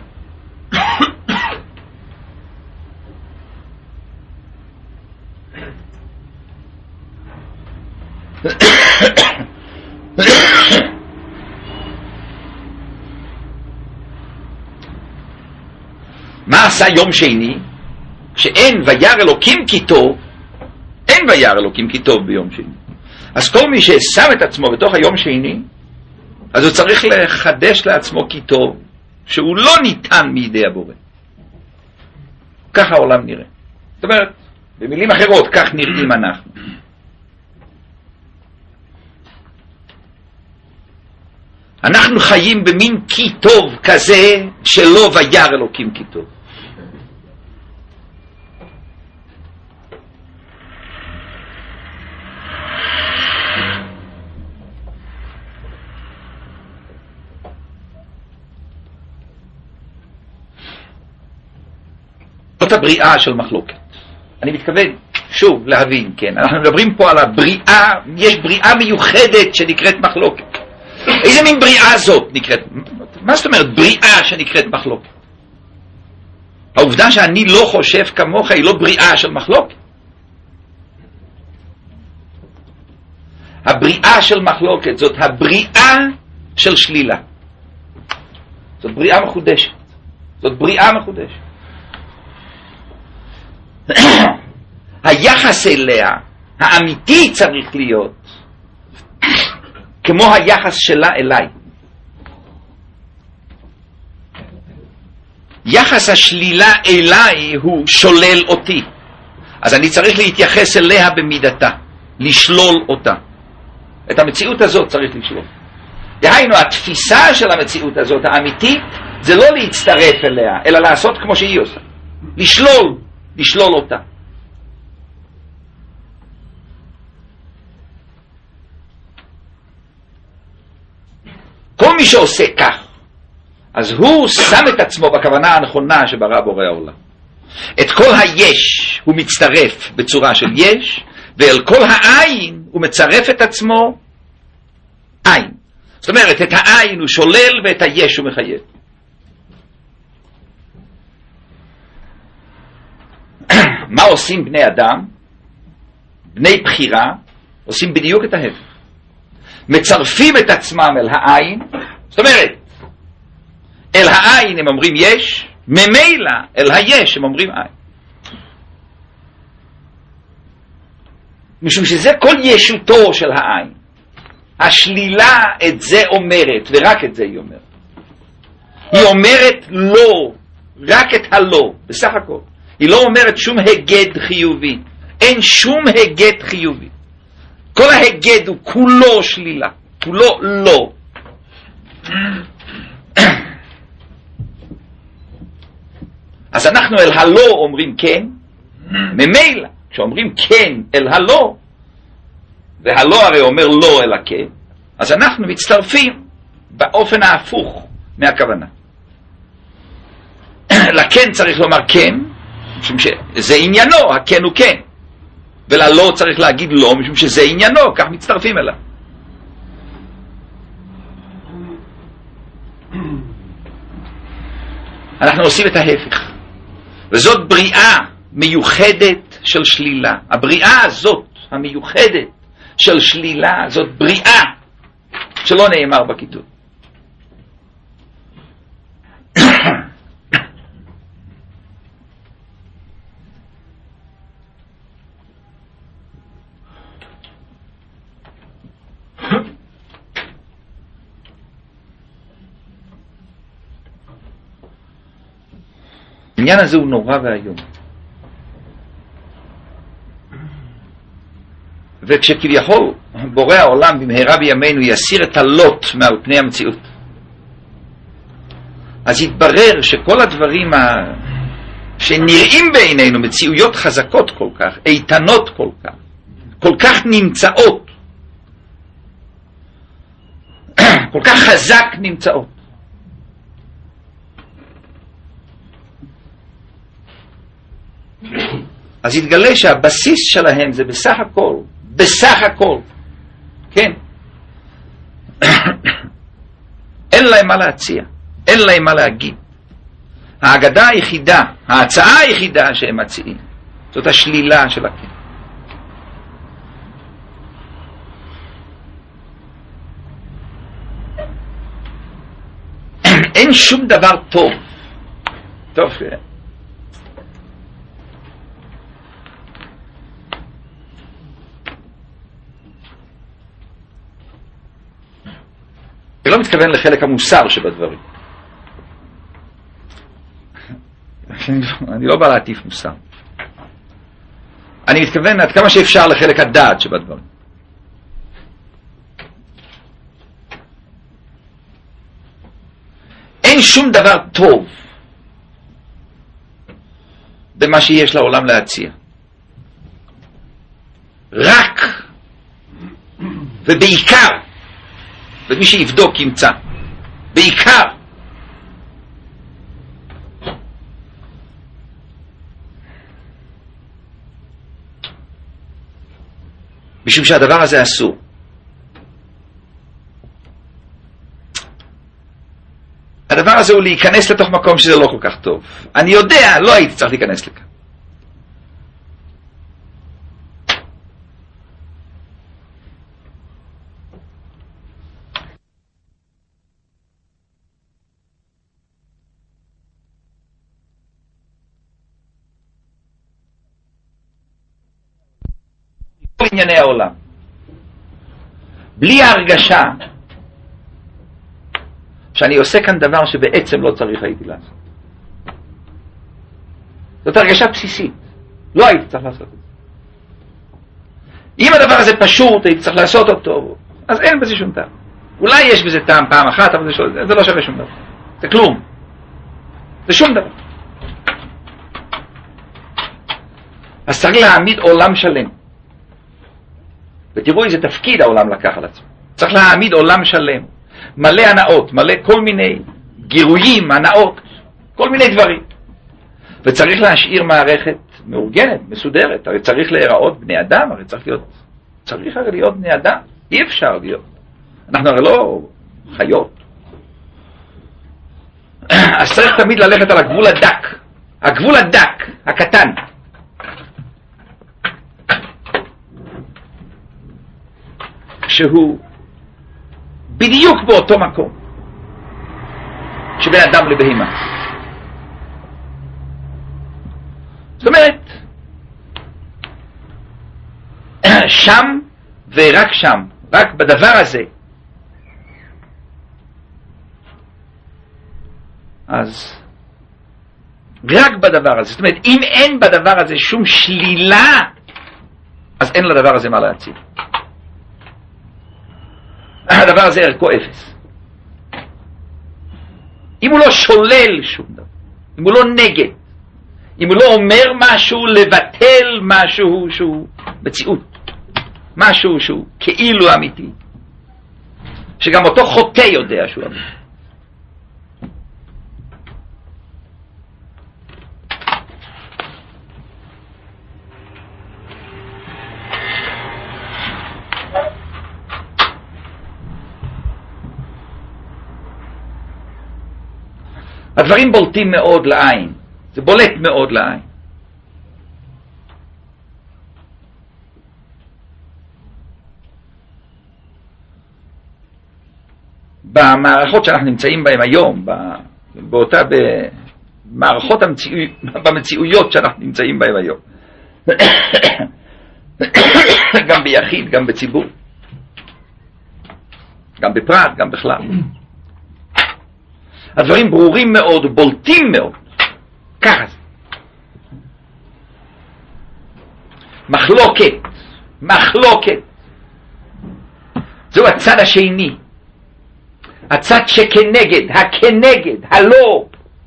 Speaker 1: מה עשה יום שני? שאין וירא אלוקים כי טוב, אין וירא אלוקים כי טוב ביום שני. אז כל מי ששם את עצמו בתוך היום שני, אז הוא צריך לחדש לעצמו כי טוב, שהוא לא ניתן מידי הבורא. ככה העולם נראה. זאת אומרת, במילים אחרות, כך נראים אנחנו. אנחנו חיים במין כי טוב כזה שלא וירא אלוקים כי טוב. זאת הבריאה של מחלוקת. אני מתכוון שוב להבין, כן, אנחנו מדברים פה על הבריאה, יש בריאה מיוחדת שנקראת מחלוקת. איזה מין בריאה זאת נקראת? מה זאת אומרת בריאה שנקראת מחלוקת? העובדה שאני לא חושב כמוך היא לא בריאה של מחלוקת. הבריאה של מחלוקת זאת הבריאה של שלילה. זאת בריאה מחודשת. זאת בריאה מחודשת. היחס אליה, האמיתי צריך להיות כמו היחס שלה אליי. יחס השלילה אליי הוא שולל אותי. אז אני צריך להתייחס אליה במידתה, לשלול אותה. את המציאות הזאת צריך לשלול. דהיינו, התפיסה של המציאות הזאת, האמיתית, זה לא להצטרף אליה, אלא לעשות כמו שהיא עושה. לשלול אותה. כל מי שעושה כך, אז הוא שם את עצמו בכוונה הנכונה שברא בורא העולם. את כל היש הוא מצטרף בצורה של יש, ואל כל העין הוא מצרף את עצמו עין. זאת אומרת, את העין הוא שולל ואת היש הוא מחייב. מה עושים בני אדם? בני בחירה עושים בדיוק את ההפך. מצרפים את עצמם אל העין, זאת אומרת, אל העין הם אומרים יש, ממילא אל היש הם אומרים עין. משום שזה כל ישותו של העין. השלילה את זה אומרת, ורק את זה היא אומרת. היא אומרת לא, רק את הלא, בסך הכל. היא לא אומרת שום הגד חיובי. אין שום הגד חיובי. כל ההגד הוא כולו שלילה, כולו לא. אז אנחנו אל הלא אומרים כן, ממילא, כשאומרים כן אל הלא, והלא הרי אומר לא אל הכן, אז אנחנו מצטרפים באופן ההפוך מהכוונה. לכן צריך לומר כן, משום שזה עניינו, הכן הוא כן. וללא צריך להגיד לא, משום שזה עניינו, כך מצטרפים אליו. אנחנו עושים את ההפך. וזאת בריאה מיוחדת של שלילה. הבריאה הזאת, המיוחדת של שלילה, זאת בריאה שלא נאמר בכיתוב. העניין הזה הוא נורא והיום. וכשכביכול בורא העולם במהרה בימינו יסיר את הלוט מעל פני המציאות, אז יתברר שכל הדברים שנראים בעינינו מציאויות חזקות כל כך, איתנות כל כך נמצאות, כל כך חזק נמצאות, אז יתגלה שהבסיס שלהם זה בסך הכל, כן, אין להם מה להציע, אין להם מה להגיד. ההגדה היחידה, ההצעה היחידה שהם מציעים, זאת השלילה של הכן. אין שום דבר טוב. אני לא מתכוון לחלק המוסר שבדברים. אני לא בא להטיף מוסר. אני מתכוון עד כמה שאפשר לחלק הדעת שבדברים. אין שום דבר טוב במה שיש לעולם להציע. רק ובעיקר, ומי שיבדוק ימצא, בעיקר משום שהדבר הזה אסור. הדבר הזה הוא להיכנס לתוך מקום שזה לא כל כך טוב. אני יודע, לא הייתי צריך להיכנס לכאן. ענייני העולם. בלי ההרגשה שאני עושה כאן דבר שבעצם לא צריך הייתי לעשות. זאת הרגשה בסיסית. לא הייתי צריך לעשות את זה. אם הדבר הזה פשוט, הייתי צריך לעשות אותו, אז אין בזה שום טעם. אולי יש בזה טעם פעם אחת, אבל זה לא שווה שום דבר. זה כלום. זה שום דבר. אז צריך להעמיד עולם שלם. ותראו איזה תפקיד העולם לקח על עצמו. צריך להעמיד עולם שלם. מלא הנאות, מלא כל מיני גירויים, הנאות, כל מיני דברים. וצריך להשאיר מערכת מאורגנת, מסודרת. הרי צריך להיראות בני אדם, הרי צריך להיות בני אדם. אי אפשר להיות. אנחנו הרי לא חיות. אז צריך תמיד ללכת על הגבול הדק. הגבול הדק, הקטן. שהוא בדיוק באותו מקום שבין אדם לבהימה. זאת אומרת, שם ורק שם, רק בדבר הזה, אז רק בדבר הזה, זאת אומרת, אם אין בדבר הזה שום שלילה, אז אין לדבר הזה מה להציל. הדבר הזה ערכו אפס. אם הוא לא שולל שום דבר, אם הוא לא נגד, אם הוא לא אומר משהו לבטל משהו שהוא מציאות, משהו שהוא כאילו אמיתי, שגם אותו חוטא יודע שהוא אמיתי. הדברים בולטים מאוד לעין. זה בולט מאוד לעין. במערכות שאנחנו נמצאים בהן היום, במערכות במציאויות שאנחנו נמצאים בהן היום. גם ביחיד, גם בציבור. גם בפרט, גם בכלל. הדברים ברורים מאוד, בולטים מאוד. ככה זה. מחלוקת. זהו הצד השני. הצד שכנגד, הכנגד, הלא.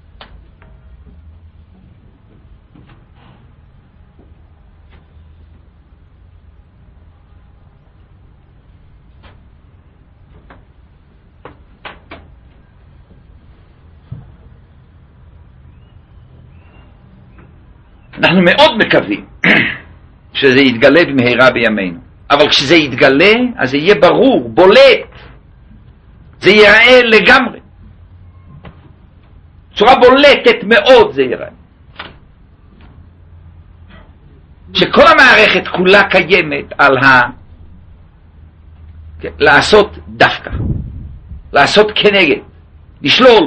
Speaker 1: אנחנו מאוד מקווים שזה יתגלה במהרה בימינו. אבל כשזה יתגלה, אז זה יהיה ברור, בולט. זה ייראה לגמרי. צורה בולטת מאוד זה ייראה. שכל המערכת כולה קיימת על לעשות דווקא. לעשות כנגד. לשלול.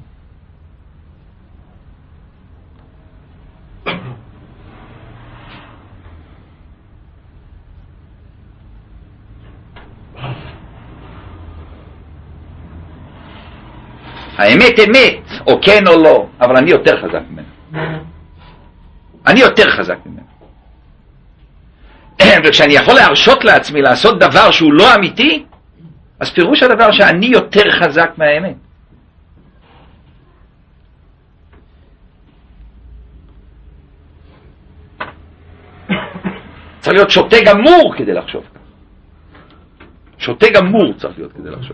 Speaker 1: האמת אמת, או כן או לא, אבל אני יותר חזק ממנו. אני יותר חזק ממנו. וכשאני יכול להרשות לעצמי לעשות דבר שהוא לא אמיתי, אז פירוש הדבר שאני יותר חזק מהאמת. צריך להיות שוטה גמור כדי לחשוב כך. שוטה גמור צריך להיות כדי לחשוב.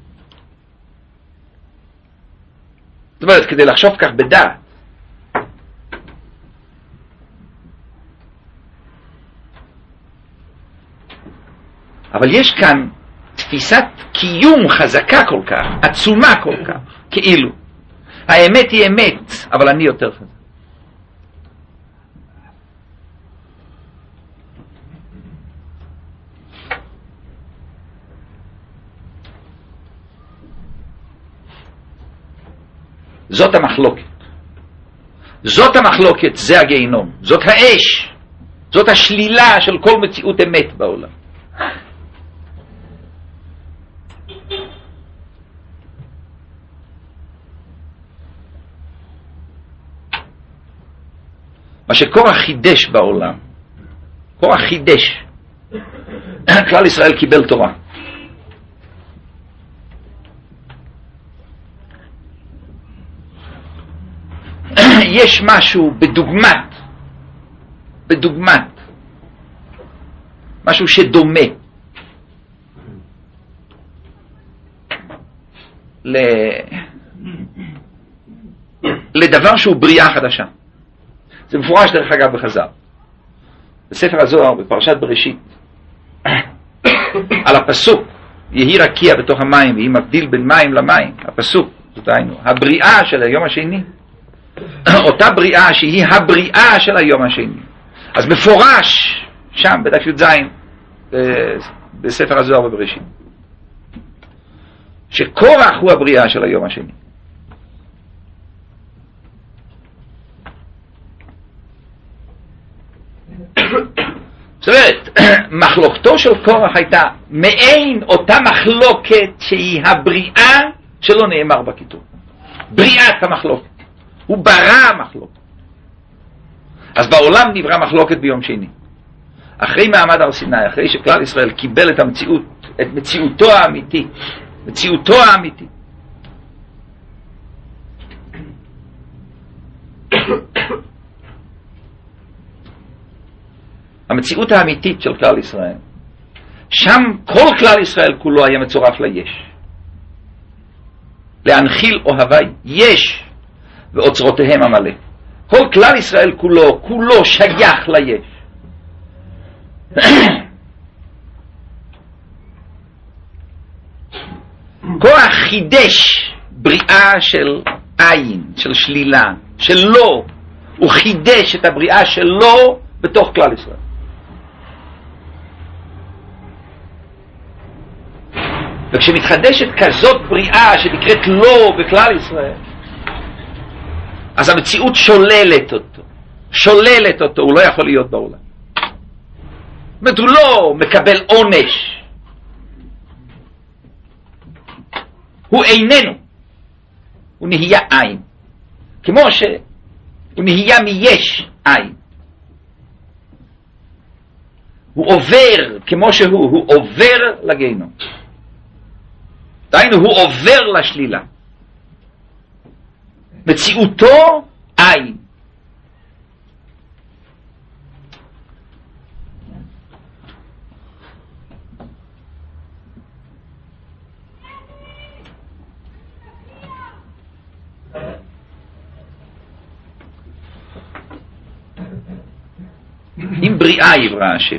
Speaker 1: זאת אומרת, כדי לחשוב כך בדעת. אבל יש כאן תפיסת קיום חזקה כל כך, עצומה כל כך, כאילו. האמת היא אמת, אבל אני יותר חזק. זאת המחלוקת. זאת המחלוקת, זה הגיהינום. זאת האש. זאת השלילה של כל מציאות אמת בעולם. מה שקורח חידש בעולם, קורח חידש. כלל ישראל קיבל תורה. יש משהו בדוגמת, משהו שדומה לדבר שהוא בריאה חדשה. זה מפורש דרך אגב בחז"ל. בספר הזוהר, בפרשת בראשית, על הפסוק, יהי רקיע בתוך המים, והיא מבדיל בין מים למים, הפסוק, זאת היינו, הבריאה של היום השני, אותה בריאה שהיא הבריאה של היום השני. אז מפורש שם בדף י"ז בספר הזוהר בבראשית שקורח הוא הבריאה של היום השני. זאת אומרת, מחלוקתו של קורח הייתה מעין אותה מחלוקת שהיא הבריאה שלא נאמר בכתוב. בריאת המחלוקת. הוא ברא מחלוקת. אז בעולם נברא מחלוקת ביום שני. אחרי מעמד הר סיני, אחרי שכלל ישראל קיבל את המציאות, את מציאותו האמיתית, מציאותו האמיתית. המציאות האמיתית של כלל ישראל. שם כל כלל ישראל כולו היה מצורף ליש. להנחיל אוהבי יש ואוצרותיהם המלא. כל כלל ישראל כולו שייך ליש. כוח חידש בריאה של עין, של שלילה, של לא. הוא חידש את הבריאה שלו בתוך כלל ישראל. וכשמתחדשת כזאת בריאה שנקראת לא בכלל ישראל, אז המציאות שוללת אותו, הוא לא יכול להיות בעולם. זאת אומרת, הוא לא מקבל עונש. הוא איננו. הוא נהיה עין. כמו שהוא נהיה מיש עין. הוא עובר, כמו הוא עובר לגיהינום. דהיינו, הוא עובר לשלילה. מציאותו עין. עם בריאה יברא השם.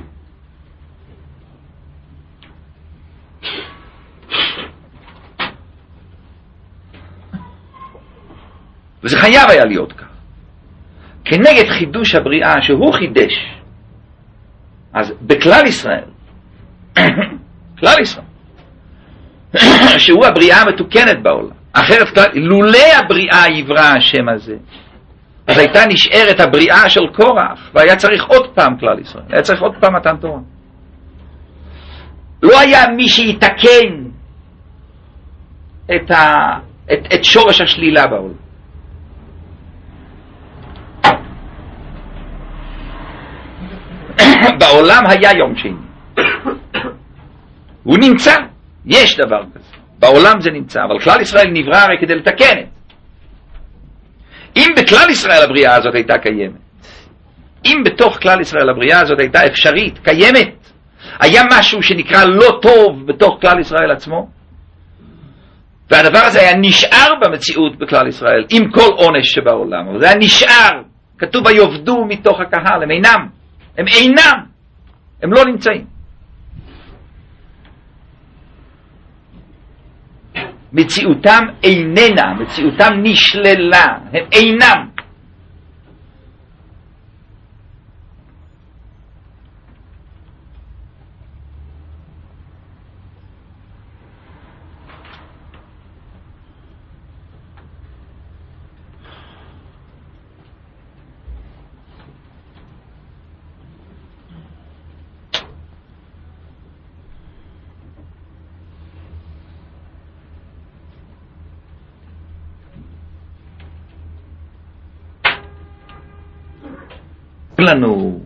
Speaker 1: וזה חייב היה להיות כך. כנגד חידוש הבריאה שהוא חידש, אז בכלל ישראל, כלל ישראל, שהוא הבריאה המתוקנת בעולם, אחרת לולא הבריאה יברא השם הזה, אז הייתה נשארת הבריאה של קורח, והיה צריך עוד פעם כלל ישראל, היה צריך עוד פעם מתן תורה. לא היה מי שיתקן את שורש השלילה בעולם. בעולם היה יום שני. הוא נמצא, יש דבר כזה. בעולם זה נמצא, אבל כלל ישראל נברא הרי כדי לתקן את. אם בכלל ישראל הבריאה הזאת הייתה קיימת, אם בתוך כלל ישראל הבריאה הזאת הייתה אפשרית, קיימת, היה משהו שנקרא לא טוב בתוך כלל ישראל עצמו, והדבר הזה היה נשאר במציאות בכלל ישראל, עם כל עונש שבעולם, אבל זה היה נשאר, כתוב היובדו מתוך הקהל, הם אינם, הם לא נמצאים. מציאותם איננה, מציאותם נשללה, הם אינם. לנו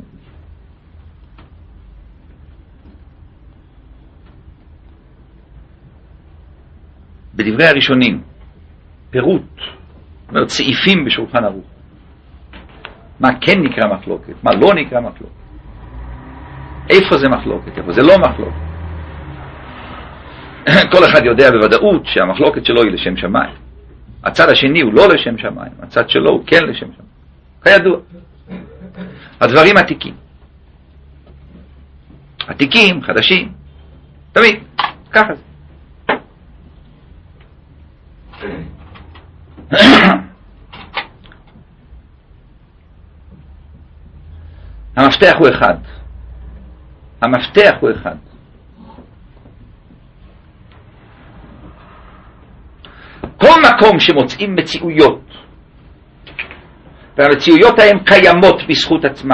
Speaker 1: בדברי הראשונים פירוט, זאת אומרת סעיפים בשולחן ערוך, מה כן נקרא מחלוקת, מה לא נקרא מחלוקת, איפה זה מחלוקת, איפה זה לא מחלוקת. כל אחד יודע בוודאות שהמחלוקת שלו היא לשם שמיים, הצד השני הוא לא לשם שמיים, הצד שלו הוא כן לשם שמיים, כידוע. הדברים עתיקים, חדשים, תמיד, ככה זה. המפתח הוא אחד. כל מקום שמוצאים מציאויות, והמציאויות הן קיימות בזכות עצמה,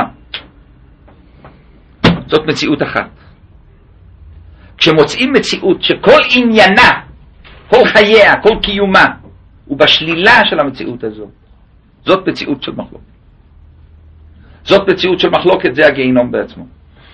Speaker 1: זאת מציאות אחת. כשמוצאים מציאות שכל עניינה, כל חייה, כל קיומה, הוא בשלילה של המציאות הזו, זאת מציאות של מחלוקת. זאת מציאות של מחלוקת, זה הגיהינום בעצמו.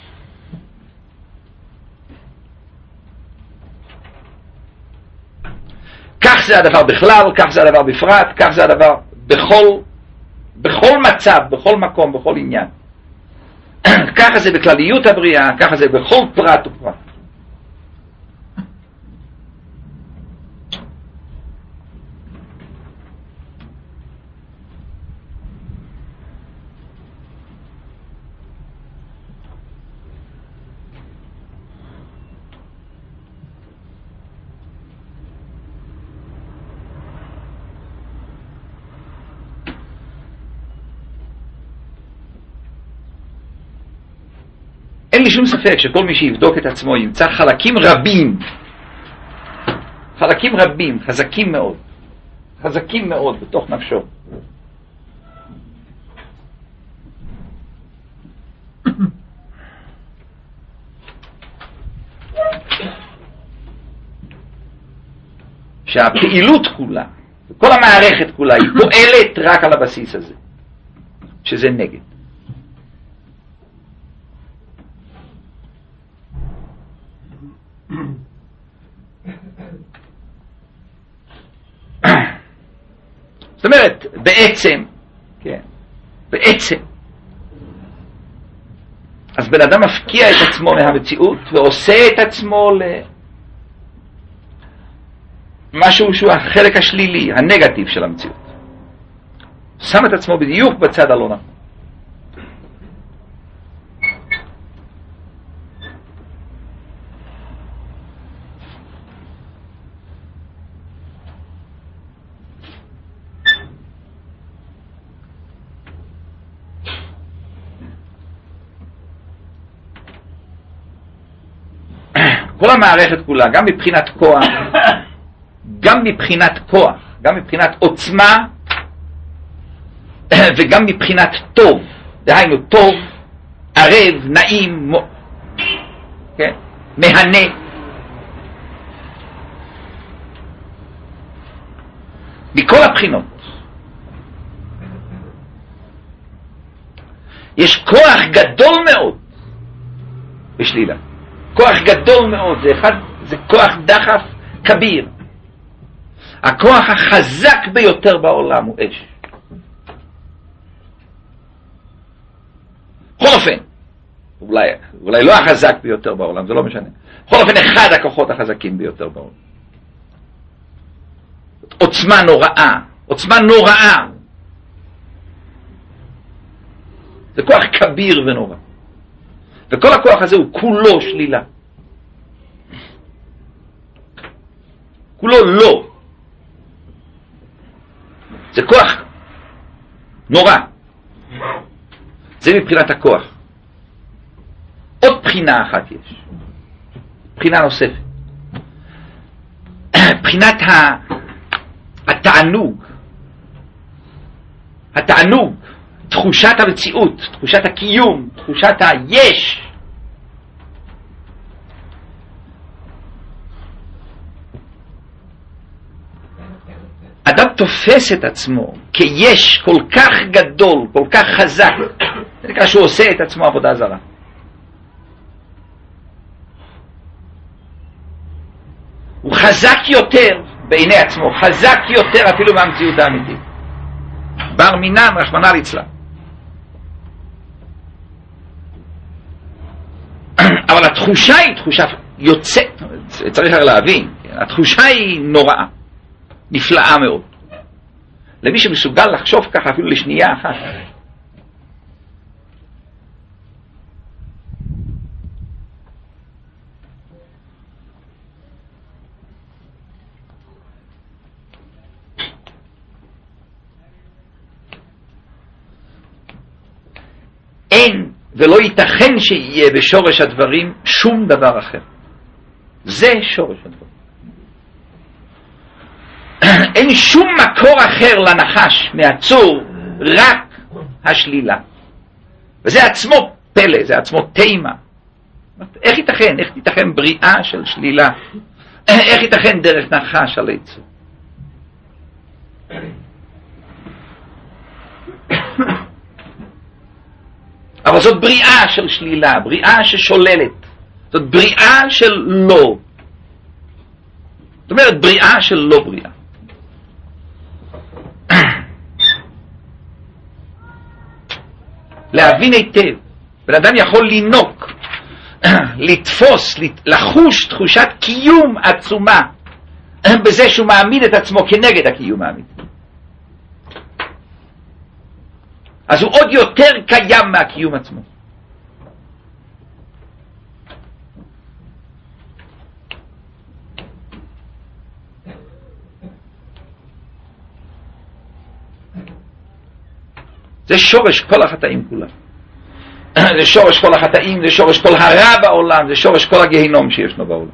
Speaker 1: כך זה הדבר בכלל, כך זה הדבר בפרט, כך זה הדבר בכל מצב, בכל מקום, בכל עניין. ככה זה בכלליות הבריאה, ככה זה בכל פרט ופרט. אין לי שום ספק שכל מי שיבדוק את עצמו ימצא חלקים רבים, חזקים מאוד בתוך נפשו. שהפעילות כולה, כל המערכת כולה, היא פועלת רק על הבסיס הזה, שזה נגד. זאת אומרת, בעצם, אז בן אדם מפקיע את עצמו מהמציאות ועושה את עצמו למשהו שהוא החלק השלילי, הנגטיב של המציאות. שם את עצמו בדיוק בצד הלא נכון. כל המערכת כולה, גם מבחינת כוח, גם מבחינת עוצמה, וגם מבחינת טוב, דהיינו טוב, ערב, נעים, כן? מהנה. מכל הבחינות. יש כוח גדול מאוד בשלילה. כוח גדול מאוד, זה כוח דחף כביר. הכוח החזק ביותר בעולם הוא אש. בכל אופן, אולי לא החזק ביותר בעולם, זה לא משנה. בכל אופן, אחד הכוחות החזקים ביותר בעולם. עוצמה נוראה, עוצמה נוראה. זה כוח כביר ונורא. וכל הכוח הזה הוא כולו שלילה. כולו לא. זה כוח נורא. זה מבחינת הכוח. עוד בחינה אחת יש. בחינה נוספת. בחינת התענוג. התענוג. תחושת המציאות, תחושת הקיום, תחושת היש. אדם תופס את עצמו כיש כל כך גדול, כל כך חזק, זה נקרא שהוא עושה את עצמו עבודה זרה. הוא חזק יותר בעיני עצמו, חזק יותר אפילו מהמציאות האמיתית. בר מינן, רחמנא ליצלן. אבל התחושה היא תחושה יוצאת, צריך להבין, התחושה היא נוראה, נפלאה מאוד. למי שמסוגל לחשוב ככה אפילו לשנייה אחת. אין ולא ייתכן שיהיה בשורש הדברים שום דבר אחר. זה שורש הדברים. אין שום מקור אחר לנחש מהצור, רק השלילה. וזה עצמו פלא, זה עצמו תימה. איך ייתכן? איך ייתכן בריאה של שלילה? איך ייתכן דרך נחש על הצור? אבל זאת בריאה של שלילה, בריאה ששוללת. זאת בריאה של לא. זאת אומרת, בריאה של לא בריאה. להבין היטב. בן אדם יכול לינוק, לתפוס, לחוש תחושת קיום עצומה, בזה שהוא מעמיד את עצמו כנגד הקיום האמיתי. אז הוא עוד יותר קיים מהקיום עצמו. זה שורש כל החטאים כולם. זה שורש כל החטאים, זה שורש כל הרע בעולם, זה שורש כל הגיהינום שישנו בעולם.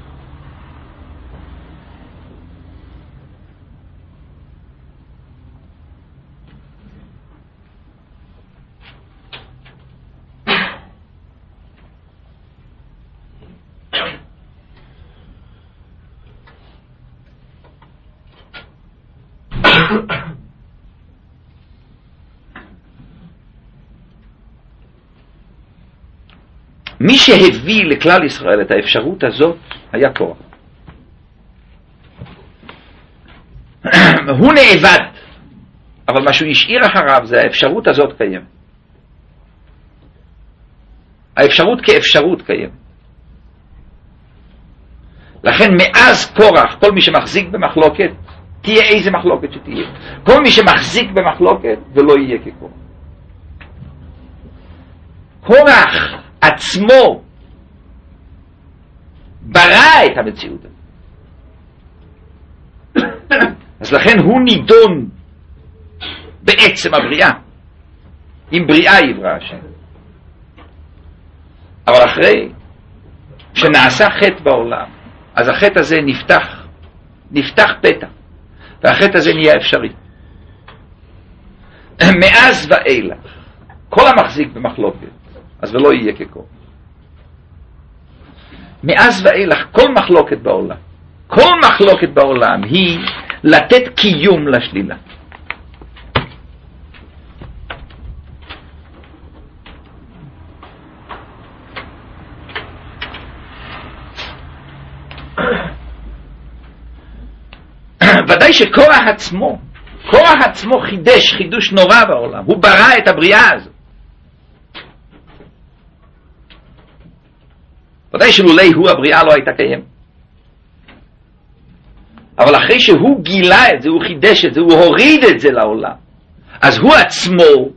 Speaker 1: מי שהביא לכלל ישראל את האפשרות הזאת היה קורח. הוא נאבד, אבל מה שהוא השאיר אחריו זה האפשרות הזאת קיים. האפשרות כאפשרות קיים. לכן מאז קורח, כל מי שמחזיק במחלוקת, תהיה איזה מחלוקת שתהיה. כל מי שמחזיק במחלוקת ולא יהיה כקורח. קורח עצמו ברא את המציאות הזאת. אז לכן הוא נידון בעצם הבריאה. עם בריאה יברא השם. אבל אחרי שנעשה חטא בעולם, אז החטא הזה נפתח פתח, והחטא הזה נהיה אפשרי. מאז ואילך, כל המחזיק במחלוקת, אז ולא יהיה כקורח. מאז ואילך, כל מחלוקת בעולם היא לתת קיום לשלילה. ודאי כוח עצמו חידש חידוש נורא בעולם, הוא ברא את הבריאה הזאת. ודאי שלולי הוא הבריאה לא הייתה קיימת. אבל אחרי שהוא גילה את זה, הוא חידש את זה, הוא הוריד את זה לעולם, אז הוא עצמו,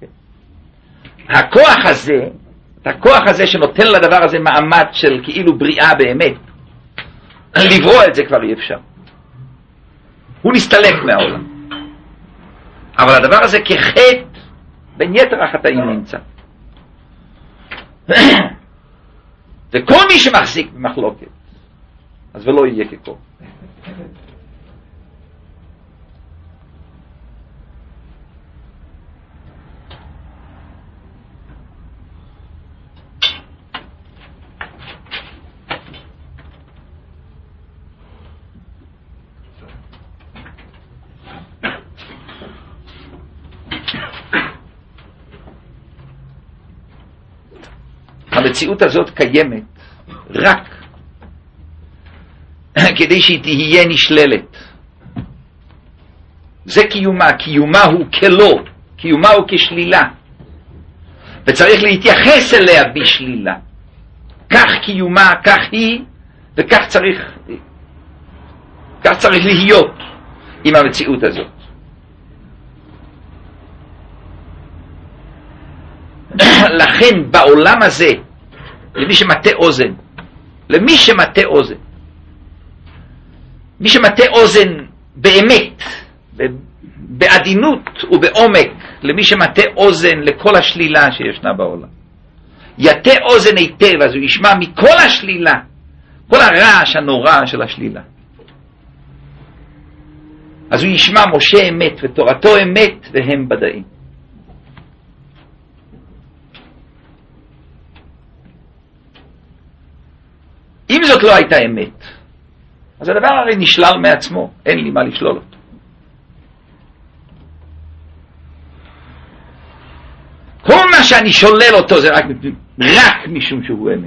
Speaker 1: הכוח הזה שנותן לדבר הזה מעמד של כאילו בריאה באמת, לברוא את זה כבר אי אפשר. הוא נסתלק מהעולם. אבל הדבר הזה כחטא בין יתר החטאים נמצא. וכל מי שמחזיק במחלוקת, אז ולא יהיה ככל. המציאות הזאת קיימת רק כדי שהיא תהיה נשללת. זה קיומה הוא כלא, קיומה הוא כשלילה, וצריך להתייחס אליה בשלילה. כך קיומה, כך היא, וכך צריך להיות עם המציאות הזאת. לכן בעולם הזה, למי שמטה אוזן באמת, בעדינות ובעומק, למי שמטה אוזן לכל השלילה שישנה בעולם, יטה אוזן היטב, אז הוא ישמע מכל השלילה, כל הרעש הנורא של השלילה. אז הוא ישמע משה אמת ותורתו אמת והם בדאים. אם זאת לא הייתה אמת, אז הדבר הרי נשלל מעצמו, אין לי מה לשלול אותו. כל מה שאני שולל אותו זה רק משום שהוא אמת.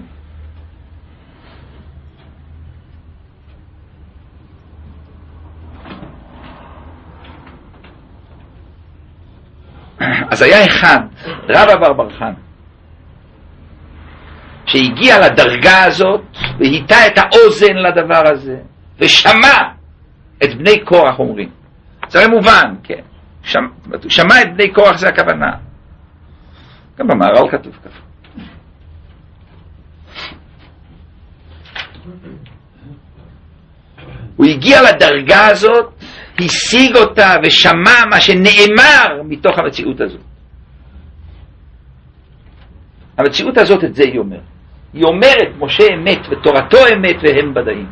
Speaker 1: אז היה אחד, רב אבר בר חנה, שהגיע לדרגה הזאת והיטה את האוזן לדבר הזה ושמע את בני קורח אומרים. זה הרי מובן, כן. שמע את בני קורח, זה הכוונה. גם במהר"ל כתוב ככה. הוא הגיע לדרגה הזאת, השיג אותה ושמע מה שנאמר מתוך המציאות הזאת. המציאות הזאת את זה היא אומרת. היא אומרת משה אמת ותורתו אמת והם בדאים.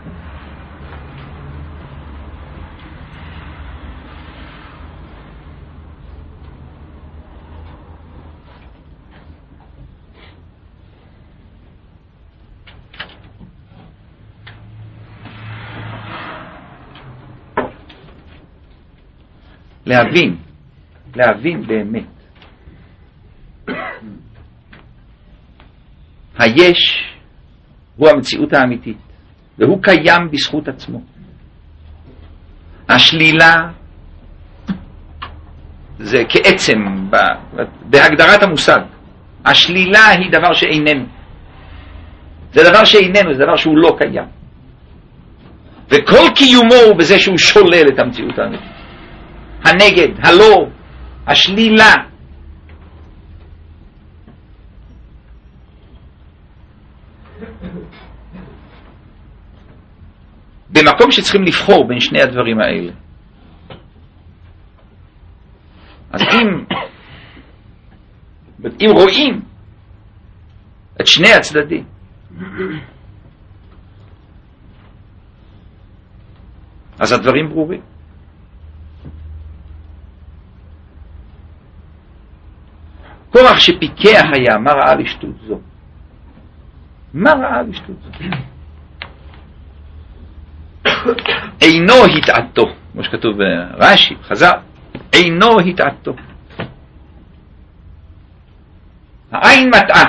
Speaker 1: להבין באמת. היש הוא המציאות האמיתית, והוא קיים בזכות עצמו. השלילה זה כעצם בהגדרת המושג. השלילה היא דבר שאיננו. זה דבר שאיננו, זה דבר שהוא לא קיים. וכל קיומו הוא בזה שהוא שולל את המציאות האמיתית. הנגד, הלא, השלילה. במקום שצריכים לבחור בין שני הדברים האלה. אז אם רואים את שני הצדדים, אז הדברים ברורים. קורח שפיקח היה, מה ראה לשטות זו? מה ראה לשטות זו? אינו התעתו, כמו שכתוב ברש"י, חז"ל, אינו התעתו. העין מטעה.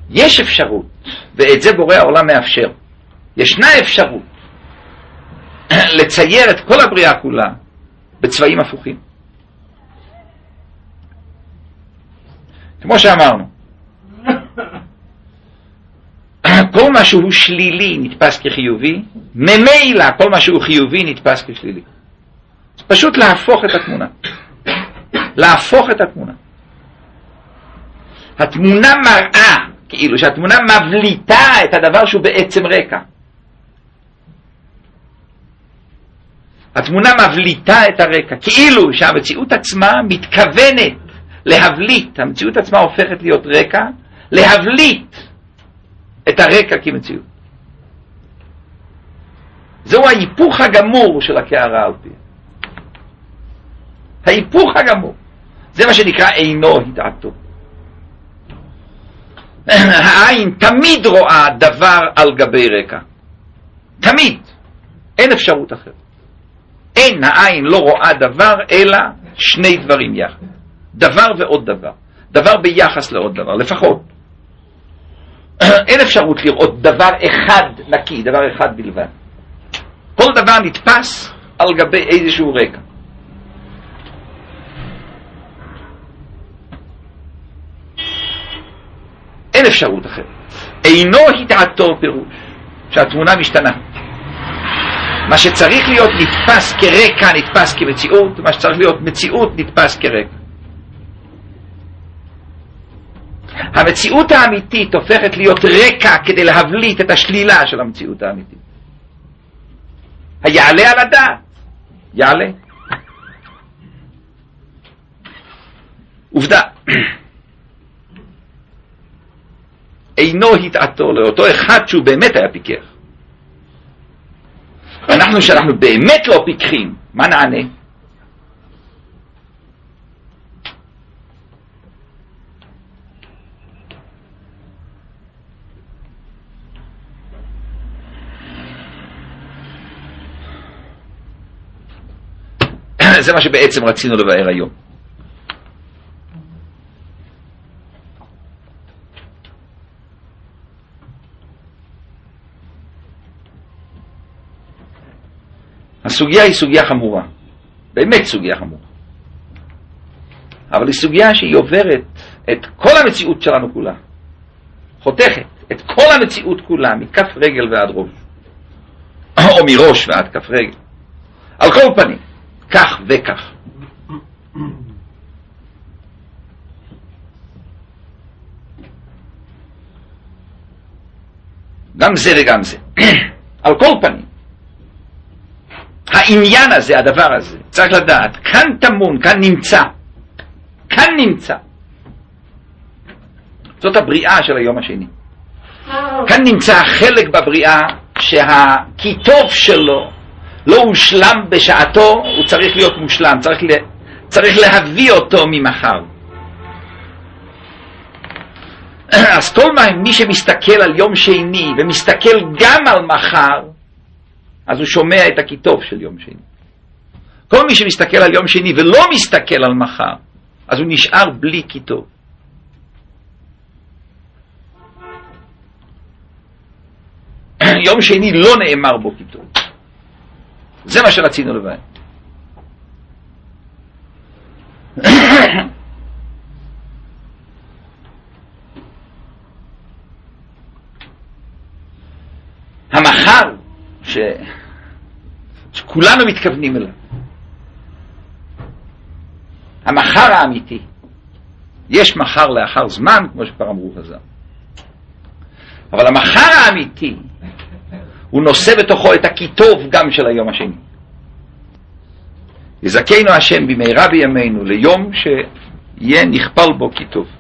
Speaker 1: יש אפשרות, ואת זה בורא העולם מאפשר. ישנה אפשרות לצייר את כל הבריאה כולה בצבעים הפוכים. כמו שאמרנו, כל מה שהוא שלילי נתפס כחיובי, ממילא כל מה שהוא חיובי נתפס כשלילי. פשוט להפוך את התמונה. להפוך את התמונה. התמונה מראה, כאילו שהתמונה מבליטה את הדבר שהוא בעצם רקע. התמונה מבליטה את הרקע, כאילו שהמציאות עצמה מתכוונת להבליט, המציאות עצמה הופכת להיות רקע, להבליט את הרקע כמציאות. זהו ההיפוך הגמור של הקערה על פיה. ההיפוך הגמור. זה מה שנקרא אינו התעתו. העין תמיד רואה דבר על גבי רקע. תמיד. אין אפשרות אחרת. אין, העין לא רואה דבר אלא שני דברים יחד. דבר ועוד דבר. דבר ביחס לעוד דבר, לפחות. אין אפשרות לראות דבר אחד נקי, דבר אחד בלבד. כל דבר נתפס על גבי איזשהו רקע. אין אפשרות אחרת. אינו התעתו פירוש שהתמונה משתנה. מה שצריך להיות נתפס כרקע נתפס כמציאות, מה שצריך להיות מציאות נתפס כרקע. המציאות האמיתית הופכת להיות רקע כדי להבליט את השלילה של המציאות האמיתית. היעלה על הדעת, יעלה. עובדה, אינו התעתו לאותו אחד שהוא באמת היה פיקח. אנחנו שאנחנו באמת לא פיקחים, מה נענה? זה מה שבעצם רצינו לבאר היום. הסוגיה היא סוגיה חמורה, באמת סוגיה חמורה. אבל היא סוגיה שהיא עוברת את כל המציאות שלנו כולה. חותכת את כל המציאות כולה, מכף רגל ועד ראש. או מראש ועד כף רגל. על כל פנים. כך וכך. גם זה וגם זה. על כל פנים. העניין הזה, הדבר הזה, צריך לדעת, כאן תמון, כאן נמצא. כאן נמצא. זאת הבריאה של היום השני. כאן נמצא החלק בבריאה שהכיתוב שלו לא הושלם בשעתו, הוא צריך להיות מושלם, צריך להביא אותו ממחר. אז כל מי שמסתכל על יום שני ומסתכל גם על מחר, אז הוא שומע את הכיתוב של יום שני. כל מי שמסתכל על יום שני ולא מסתכל על מחר, אז הוא נשאר בלי כיתוב. יום שני לא נאמר בו כיתוב. זה מה שרצינו לבאר. המחר שכולנו מתכוונים אליו, המחר האמיתי, יש מחר לאחר זמן, כמו שכבר אמרו חז"ל, אבל המחר האמיתי הוא נושא בתוכו את הכיתוב גם של היום השני. יזכנו השם במהרה בימינו ליום שיהיה נכפל בו כיתוב.